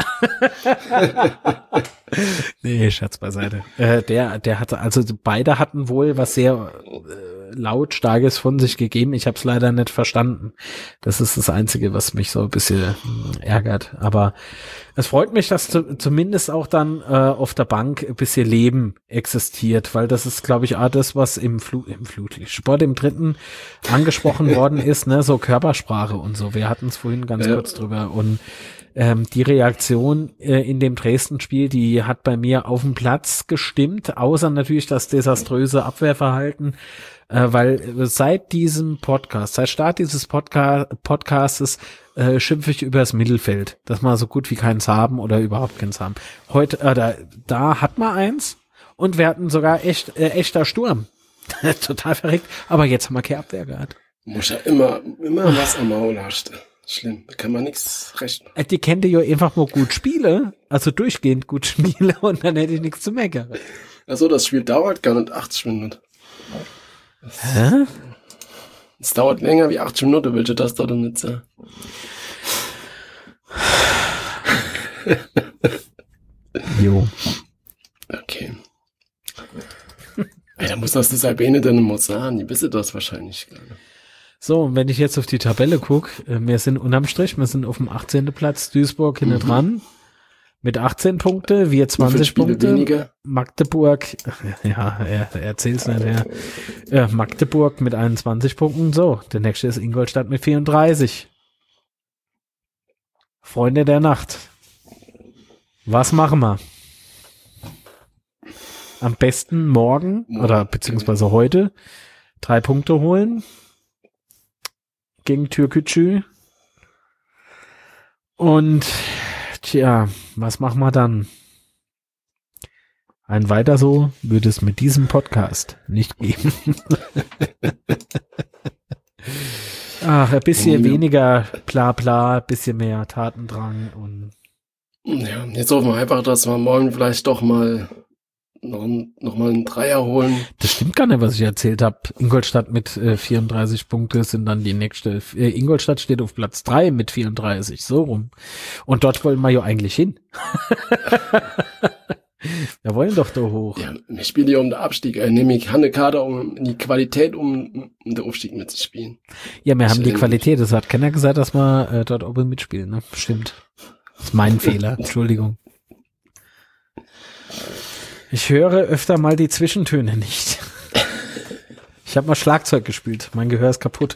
Nee, Scherz beiseite. Der hatte, also beide hatten wohl was sehr Lautstarkes von sich gegeben. Ich habe es leider nicht verstanden. Das ist das Einzige, was mich so ein bisschen ärgert. Aber es freut mich, dass zumindest auch dann auf der Bank ein bisschen Leben existiert, weil das ist, glaube ich, auch das, was im Flutlichtsport im Dritten angesprochen worden ist, ne, so Körpersprache und so. Wir hatten es vorhin ganz kurz drüber und Die Reaktion in dem Dresden-Spiel, die hat bei mir auf dem Platz gestimmt, außer natürlich das desaströse Abwehrverhalten, weil seit diesem Podcast, seit Start dieses Podcastes schimpfe ich über das Mittelfeld, dass wir so gut wie keins haben oder überhaupt keins haben. Heute, da hat man eins und wir hatten sogar echter Sturm. Total verrückt, aber jetzt haben wir keine Abwehr gehabt. Muss ja immer was am Maul hast. Schlimm, da kann man nichts rechnen. Die kennt ja einfach mal gut spiele, also durchgehend gut spiele und dann hätte ich nichts zu meckern. Also das Spiel dauert gar nicht 80 Minuten. Hä? Es dauert länger wie 80 Minuten, willst du das da nicht sagen? Jo. Okay. Da muss das Sabine dann mal sagen, die wissen das wahrscheinlich gar nicht. So, und wenn ich jetzt auf die Tabelle gucke, wir sind unterm Strich, wir sind auf dem 18. Platz, Duisburg hinten dran mit 18 Punkte, wir 20 Punkte, weniger? Magdeburg, ja, er erzählt's nicht, Magdeburg mit 21 Punkten, so, der nächste ist Ingolstadt mit 34. Freunde der Nacht, was machen wir? Am besten morgen oder beziehungsweise heute 3 Punkte holen gegen Türkgücü. Und tja, was machen wir dann? Ein weiter so würde es mit diesem Podcast nicht geben. Ach, ein bisschen weniger bla bla, ein bisschen mehr Tatendrang und ja, jetzt hoffen wir einfach, dass wir morgen vielleicht doch mal noch mal einen Dreier holen. Das stimmt gar nicht, was ich erzählt habe. Ingolstadt mit 34 Punkte sind dann die nächste. Ingolstadt steht auf Platz 3 mit 34, so rum. Und dort wollen wir ja eigentlich hin. Wir wollen doch da hoch. Ja, wir spielen ja um den Abstieg. Nämlich eine Kader um die Qualität, um den Aufstieg mitzuspielen. Ja, wir haben die Qualität. Das hat keiner gesagt, dass wir dort oben mitspielen. Ne? Stimmt. Das ist mein Fehler. Entschuldigung. Ich höre öfter mal die Zwischentöne nicht. Ich habe mal Schlagzeug gespielt. Mein Gehör ist kaputt.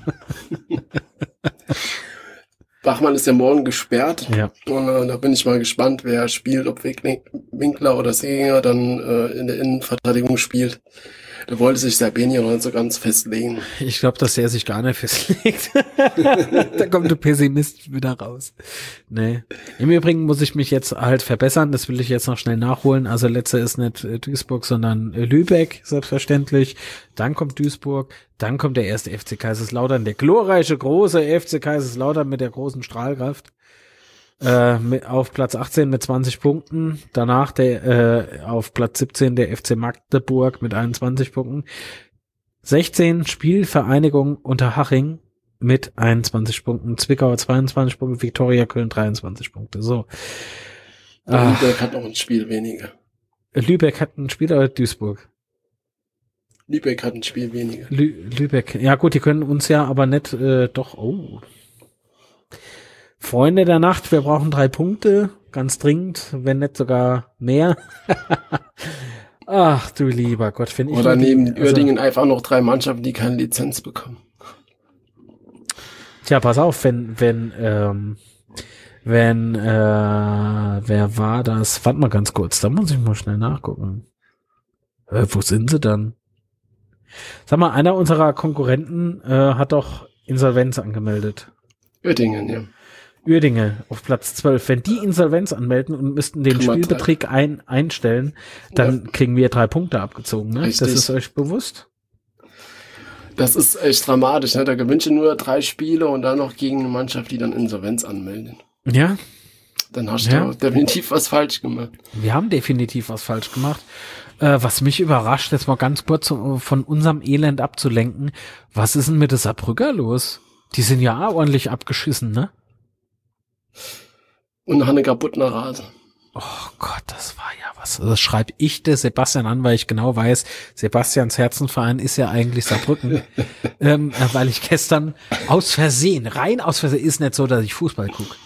Bachmann ist ja morgen gesperrt. Ja. Und da bin ich mal gespannt, wer spielt, ob Winkler oder Seginger dann in der Innenverteidigung spielt. Da wollte sich Sabine noch nicht so ganz festlegen. Ich glaube, dass er sich gar nicht festlegt. Da kommt der Pessimist wieder raus. Nee. Im Übrigen muss ich mich jetzt halt verbessern. Das will ich jetzt noch schnell nachholen. Also letzter ist nicht Duisburg, sondern Lübeck, selbstverständlich. Dann kommt Duisburg. Dann kommt der erste FC Kaiserslautern. Der glorreiche, große FC Kaiserslautern mit der großen Strahlkraft. Auf Platz 18 mit 20 Punkten, danach auf Platz 17 der FC Magdeburg mit 21 Punkten, 16 Spielvereinigung Unterhaching mit 21 Punkten, Zwickau 22 Punkte, Viktoria Köln 23 Punkte, so. Lübeck hat noch ein Spiel weniger. Lübeck hat ein Spiel oder Duisburg? Lübeck hat ein Spiel weniger. Lübeck, ja gut, die können uns ja aber nicht, Freunde der Nacht, wir brauchen 3 Punkte, ganz dringend, wenn nicht sogar mehr. Ach du lieber Gott, wenn ich... Oder neben Uerdingen einfach noch 3 Mannschaften, die keine Lizenz bekommen. Tja, pass auf, wer war das? Warte mal ganz kurz, da muss ich mal schnell nachgucken. Wo sind sie dann? Sag mal, einer unserer Konkurrenten hat doch Insolvenz angemeldet. Uerdingen, ja. Uerdingen auf Platz 12. Wenn die Insolvenz anmelden und müssten den Spielbetrieb einstellen, dann kriegen wir 3 Punkte abgezogen. Ne? Das ist euch bewusst? Das ist echt dramatisch. Ne? Da gewünsche nur 3 Spiele und dann noch gegen eine Mannschaft, die dann Insolvenz anmelden. Ja. Dann hast du definitiv was falsch gemacht. Wir haben definitiv was falsch gemacht. Was mich überrascht, jetzt mal ganz kurz von unserem Elend abzulenken. Was ist denn mit der Saarbrücker los? Die sind ja ordentlich abgeschissen, ne? Und noch eine kaputte Rase. Oh Gott, das war ja was. Das schreibe ich der Sebastian an, weil ich genau weiß, Sebastians Herzenverein ist ja eigentlich Saarbrücken. Weil ich gestern rein aus Versehen, ist nicht so, dass ich Fußball gucke.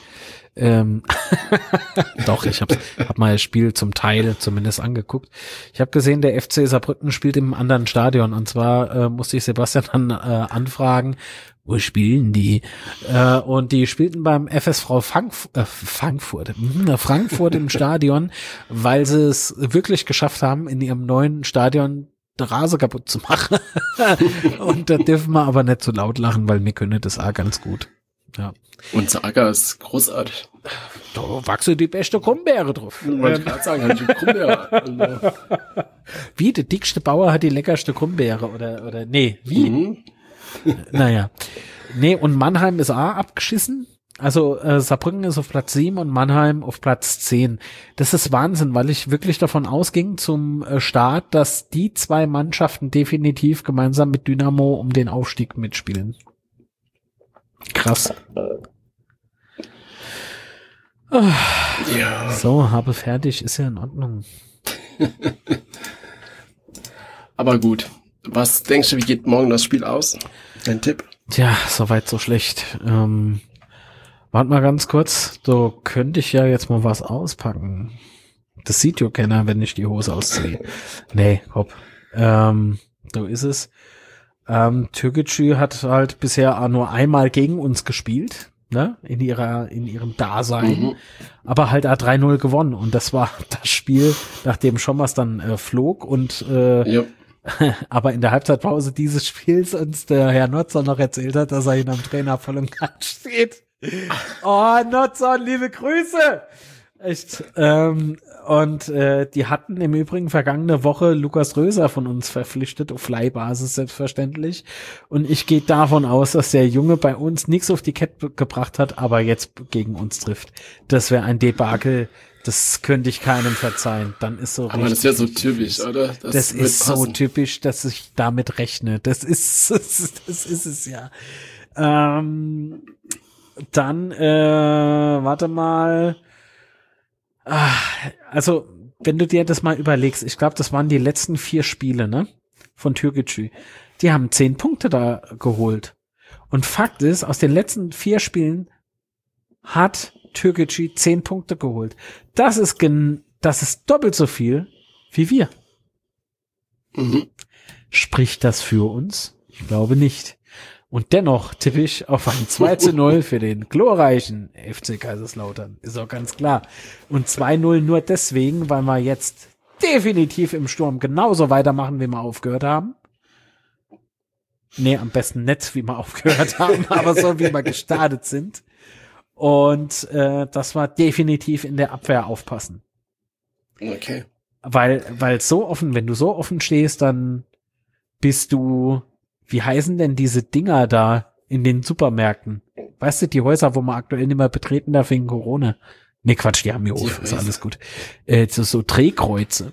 Doch, ich hab mal das Spiel zum Teil zumindest angeguckt. Ich habe gesehen, der FC Saarbrücken spielt im anderen Stadion und zwar musste ich Sebastian dann anfragen, wo spielen die? Und die spielten beim FSV Frankfurt im Stadion, weil sie es wirklich geschafft haben, in ihrem neuen Stadion die Rase kaputt zu machen. Und da dürfen wir aber nicht so laut lachen, weil wir können das auch ganz gut. Ja. Unser Acker ist großartig. Da wachsen die beste Krummbeere drauf. Wollte ich gerade sagen, hat die Krummbeere. Wie, der dickste Bauer hat die leckerste Krummbeere oder nee, wie? Mhm. Naja. Nee, und Mannheim ist auch abgeschissen. Also Saarbrücken ist auf Platz 7 und Mannheim auf Platz 10. Das ist Wahnsinn, weil ich wirklich davon ausging zum Start, dass die zwei Mannschaften definitiv gemeinsam mit Dynamo um den Aufstieg mitspielen. Krass. Ja. So, habe fertig, ist ja in Ordnung. Aber gut. Was denkst du, wie geht morgen das Spiel aus? Dein Tipp? Tja, soweit so schlecht. Warte mal ganz kurz, so könnte ich ja jetzt mal was auspacken. Das sieht ja keiner, wenn ich die Hose ausziehe. Nee, hopp. So ist es. Türkgücü hat halt bisher auch nur einmal gegen uns gespielt, ne, in ihrem Dasein, aber halt auch 3-0 gewonnen und das war das Spiel, nachdem Schommers dann flog und Ja. aber in der Halbzeitpause dieses Spiels uns der Herr Notzer noch erzählt hat, dass er ihn am Trainer voll und ganz steht. Oh, Notzer, liebe Grüße! Echt. Und die hatten im Übrigen vergangene Woche Lukas Röser von uns verpflichtet, auf Leihbasis selbstverständlich. Und ich gehe davon aus, dass der Junge bei uns nichts auf die Kette gebracht hat, aber jetzt gegen uns trifft. Das wäre ein Debakel, das könnte ich keinem verzeihen. Dann ist so Aber das ist ja so typisch, oder? Das ist so typisch, dass ich damit rechne. Das ist es ja. Dann, warte mal. Also, wenn du dir das mal überlegst, ich glaube, das waren die letzten 4 Spiele, ne? Von Türkgücü. Die haben 10 Punkte da geholt. Und Fakt ist, aus den letzten 4 Spielen hat Türkgücü 10 Punkte geholt. Das ist doppelt so viel wie wir. Spricht das für uns? Ich glaube nicht. Und dennoch tippe ich auf ein 2-0 für den glorreichen FC Kaiserslautern. Ist auch ganz klar. Und 2-0 nur deswegen, weil wir jetzt definitiv im Sturm genauso weitermachen, wie wir aufgehört haben. Nee, am besten nicht, wie wir aufgehört haben, aber so, wie wir gestartet sind. Und dass wir definitiv in der Abwehr aufpassen. Okay. Weil so offen, wenn du so offen stehst, dann bist du, wie heißen denn diese Dinger da in den Supermärkten? Weißt du, die Häuser, wo man aktuell nicht mehr betreten darf wegen Corona? Nee, Quatsch, die haben hier auf, ist alles gut. So Drehkreuze.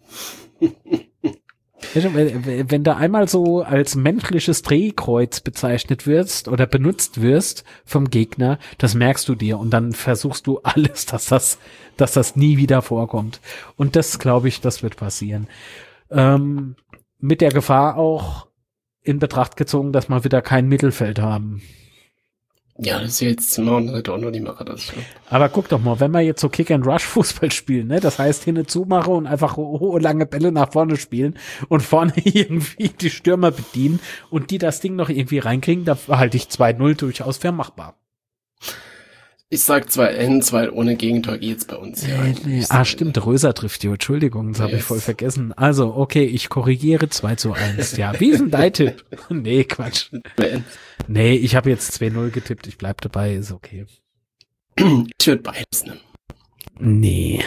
Wenn du einmal so als menschliches Drehkreuz bezeichnet wirst oder benutzt wirst vom Gegner, das merkst du dir und dann versuchst du alles, dass das nie wieder vorkommt. Und das, glaube ich, das wird passieren. Mit der Gefahr auch in Betracht gezogen, dass wir wieder kein Mittelfeld haben. Ja, das ist jetzt auch noch die Macher, das schon. Aber guck doch mal, wenn wir jetzt so Kick-and-Rush-Fußball spielen, ne, das heißt hin und zu machen und einfach hohe, lange Bälle nach vorne spielen und vorne irgendwie die Stürmer bedienen und die das Ding noch irgendwie reinkriegen, da halte ich 2-0 durchaus für machbar. Ich sag 2-1, weil ohne Gegentor geht's bei uns ja eigentlich. Stimmt, Röser trifft die. Entschuldigung, das habe ich voll vergessen. Also, okay, ich korrigiere 2-1. Ja, wie ist denn dein Tipp? Nee, Quatsch. Nee, ich habe jetzt 2-0 getippt. Ich bleib dabei, ist okay. Ich würde beides nehmen. Nee.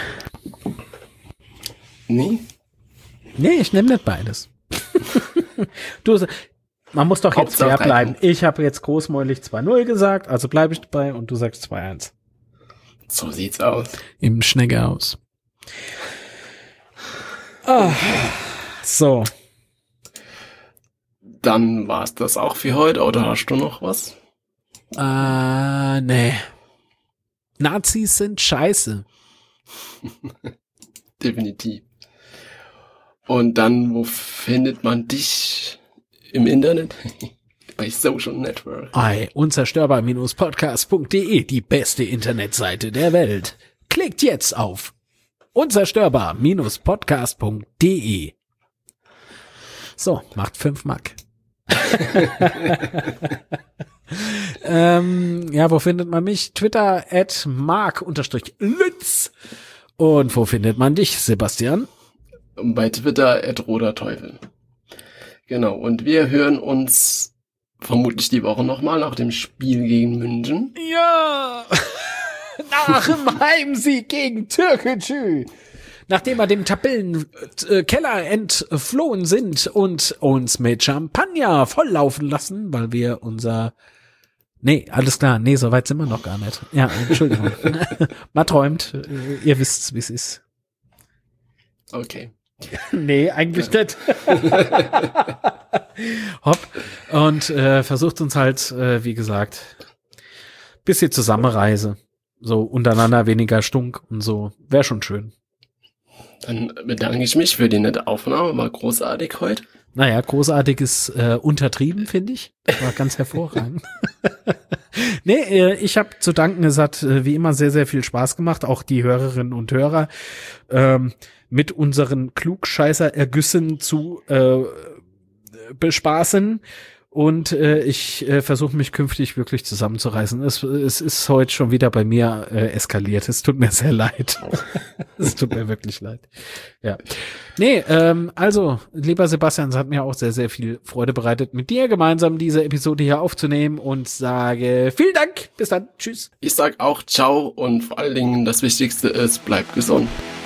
Nee? Nee, ich nehme nicht beides. Man muss doch jetzt fair bleiben. Ich habe jetzt großmäulig 2-0 gesagt, also bleibe ich dabei und du sagst 2-1. So sieht's aus. Im Schneckehaus. So. Dann war's das auch für heute, oder hast du noch was? Nee. Nazis sind scheiße. Definitiv. Und dann, wo findet man dich im Internet? Bei Social Network. unzerstörbar-podcast.de, die beste Internetseite der Welt. Klickt jetzt auf unzerstörbar-podcast.de. So, macht 5 Mark. Ja, wo findet man mich? Twitter @mark_Lütz. Und wo findet man dich, Sebastian? Bei Twitter @roderteufel. Genau, und wir hören uns vermutlich die Woche nochmal nach dem Spiel gegen München. Ja! Nach dem Heimsieg gegen Türkgücü. Nachdem wir dem Tabellenkeller entflohen sind und uns mit Champagner volllaufen lassen, weil wir Nee, alles klar. Nee, so weit sind wir noch gar nicht. Ja, Entschuldigung. Man träumt. Ihr wisst, wie es ist. Okay. Nee, eigentlich nicht. Hopp. Und versucht uns halt, wie gesagt, bisschen Zusammenreise. So untereinander weniger Stunk und so. Wäre schon schön. Dann bedanke ich mich für die nette Aufnahme. War großartig heute. Naja, großartig ist untertrieben, finde ich. War ganz hervorragend. Nee, ich habe zu danken. Es hat wie immer sehr, sehr viel Spaß gemacht. Auch die Hörerinnen und Hörer mit unseren Klugscheißer-Ergüssen zu bespaßen. Und ich versuche mich künftig wirklich zusammenzureißen. Es ist heute schon wieder bei mir eskaliert. Es tut mir sehr leid. Es tut mir wirklich leid. Ja. Nee, also, lieber Sebastian, es hat mir auch sehr, sehr viel Freude bereitet, mit dir gemeinsam diese Episode hier aufzunehmen und sage vielen Dank. Bis dann. Tschüss. Ich sag auch ciao und vor allen Dingen das Wichtigste ist, bleibt gesund.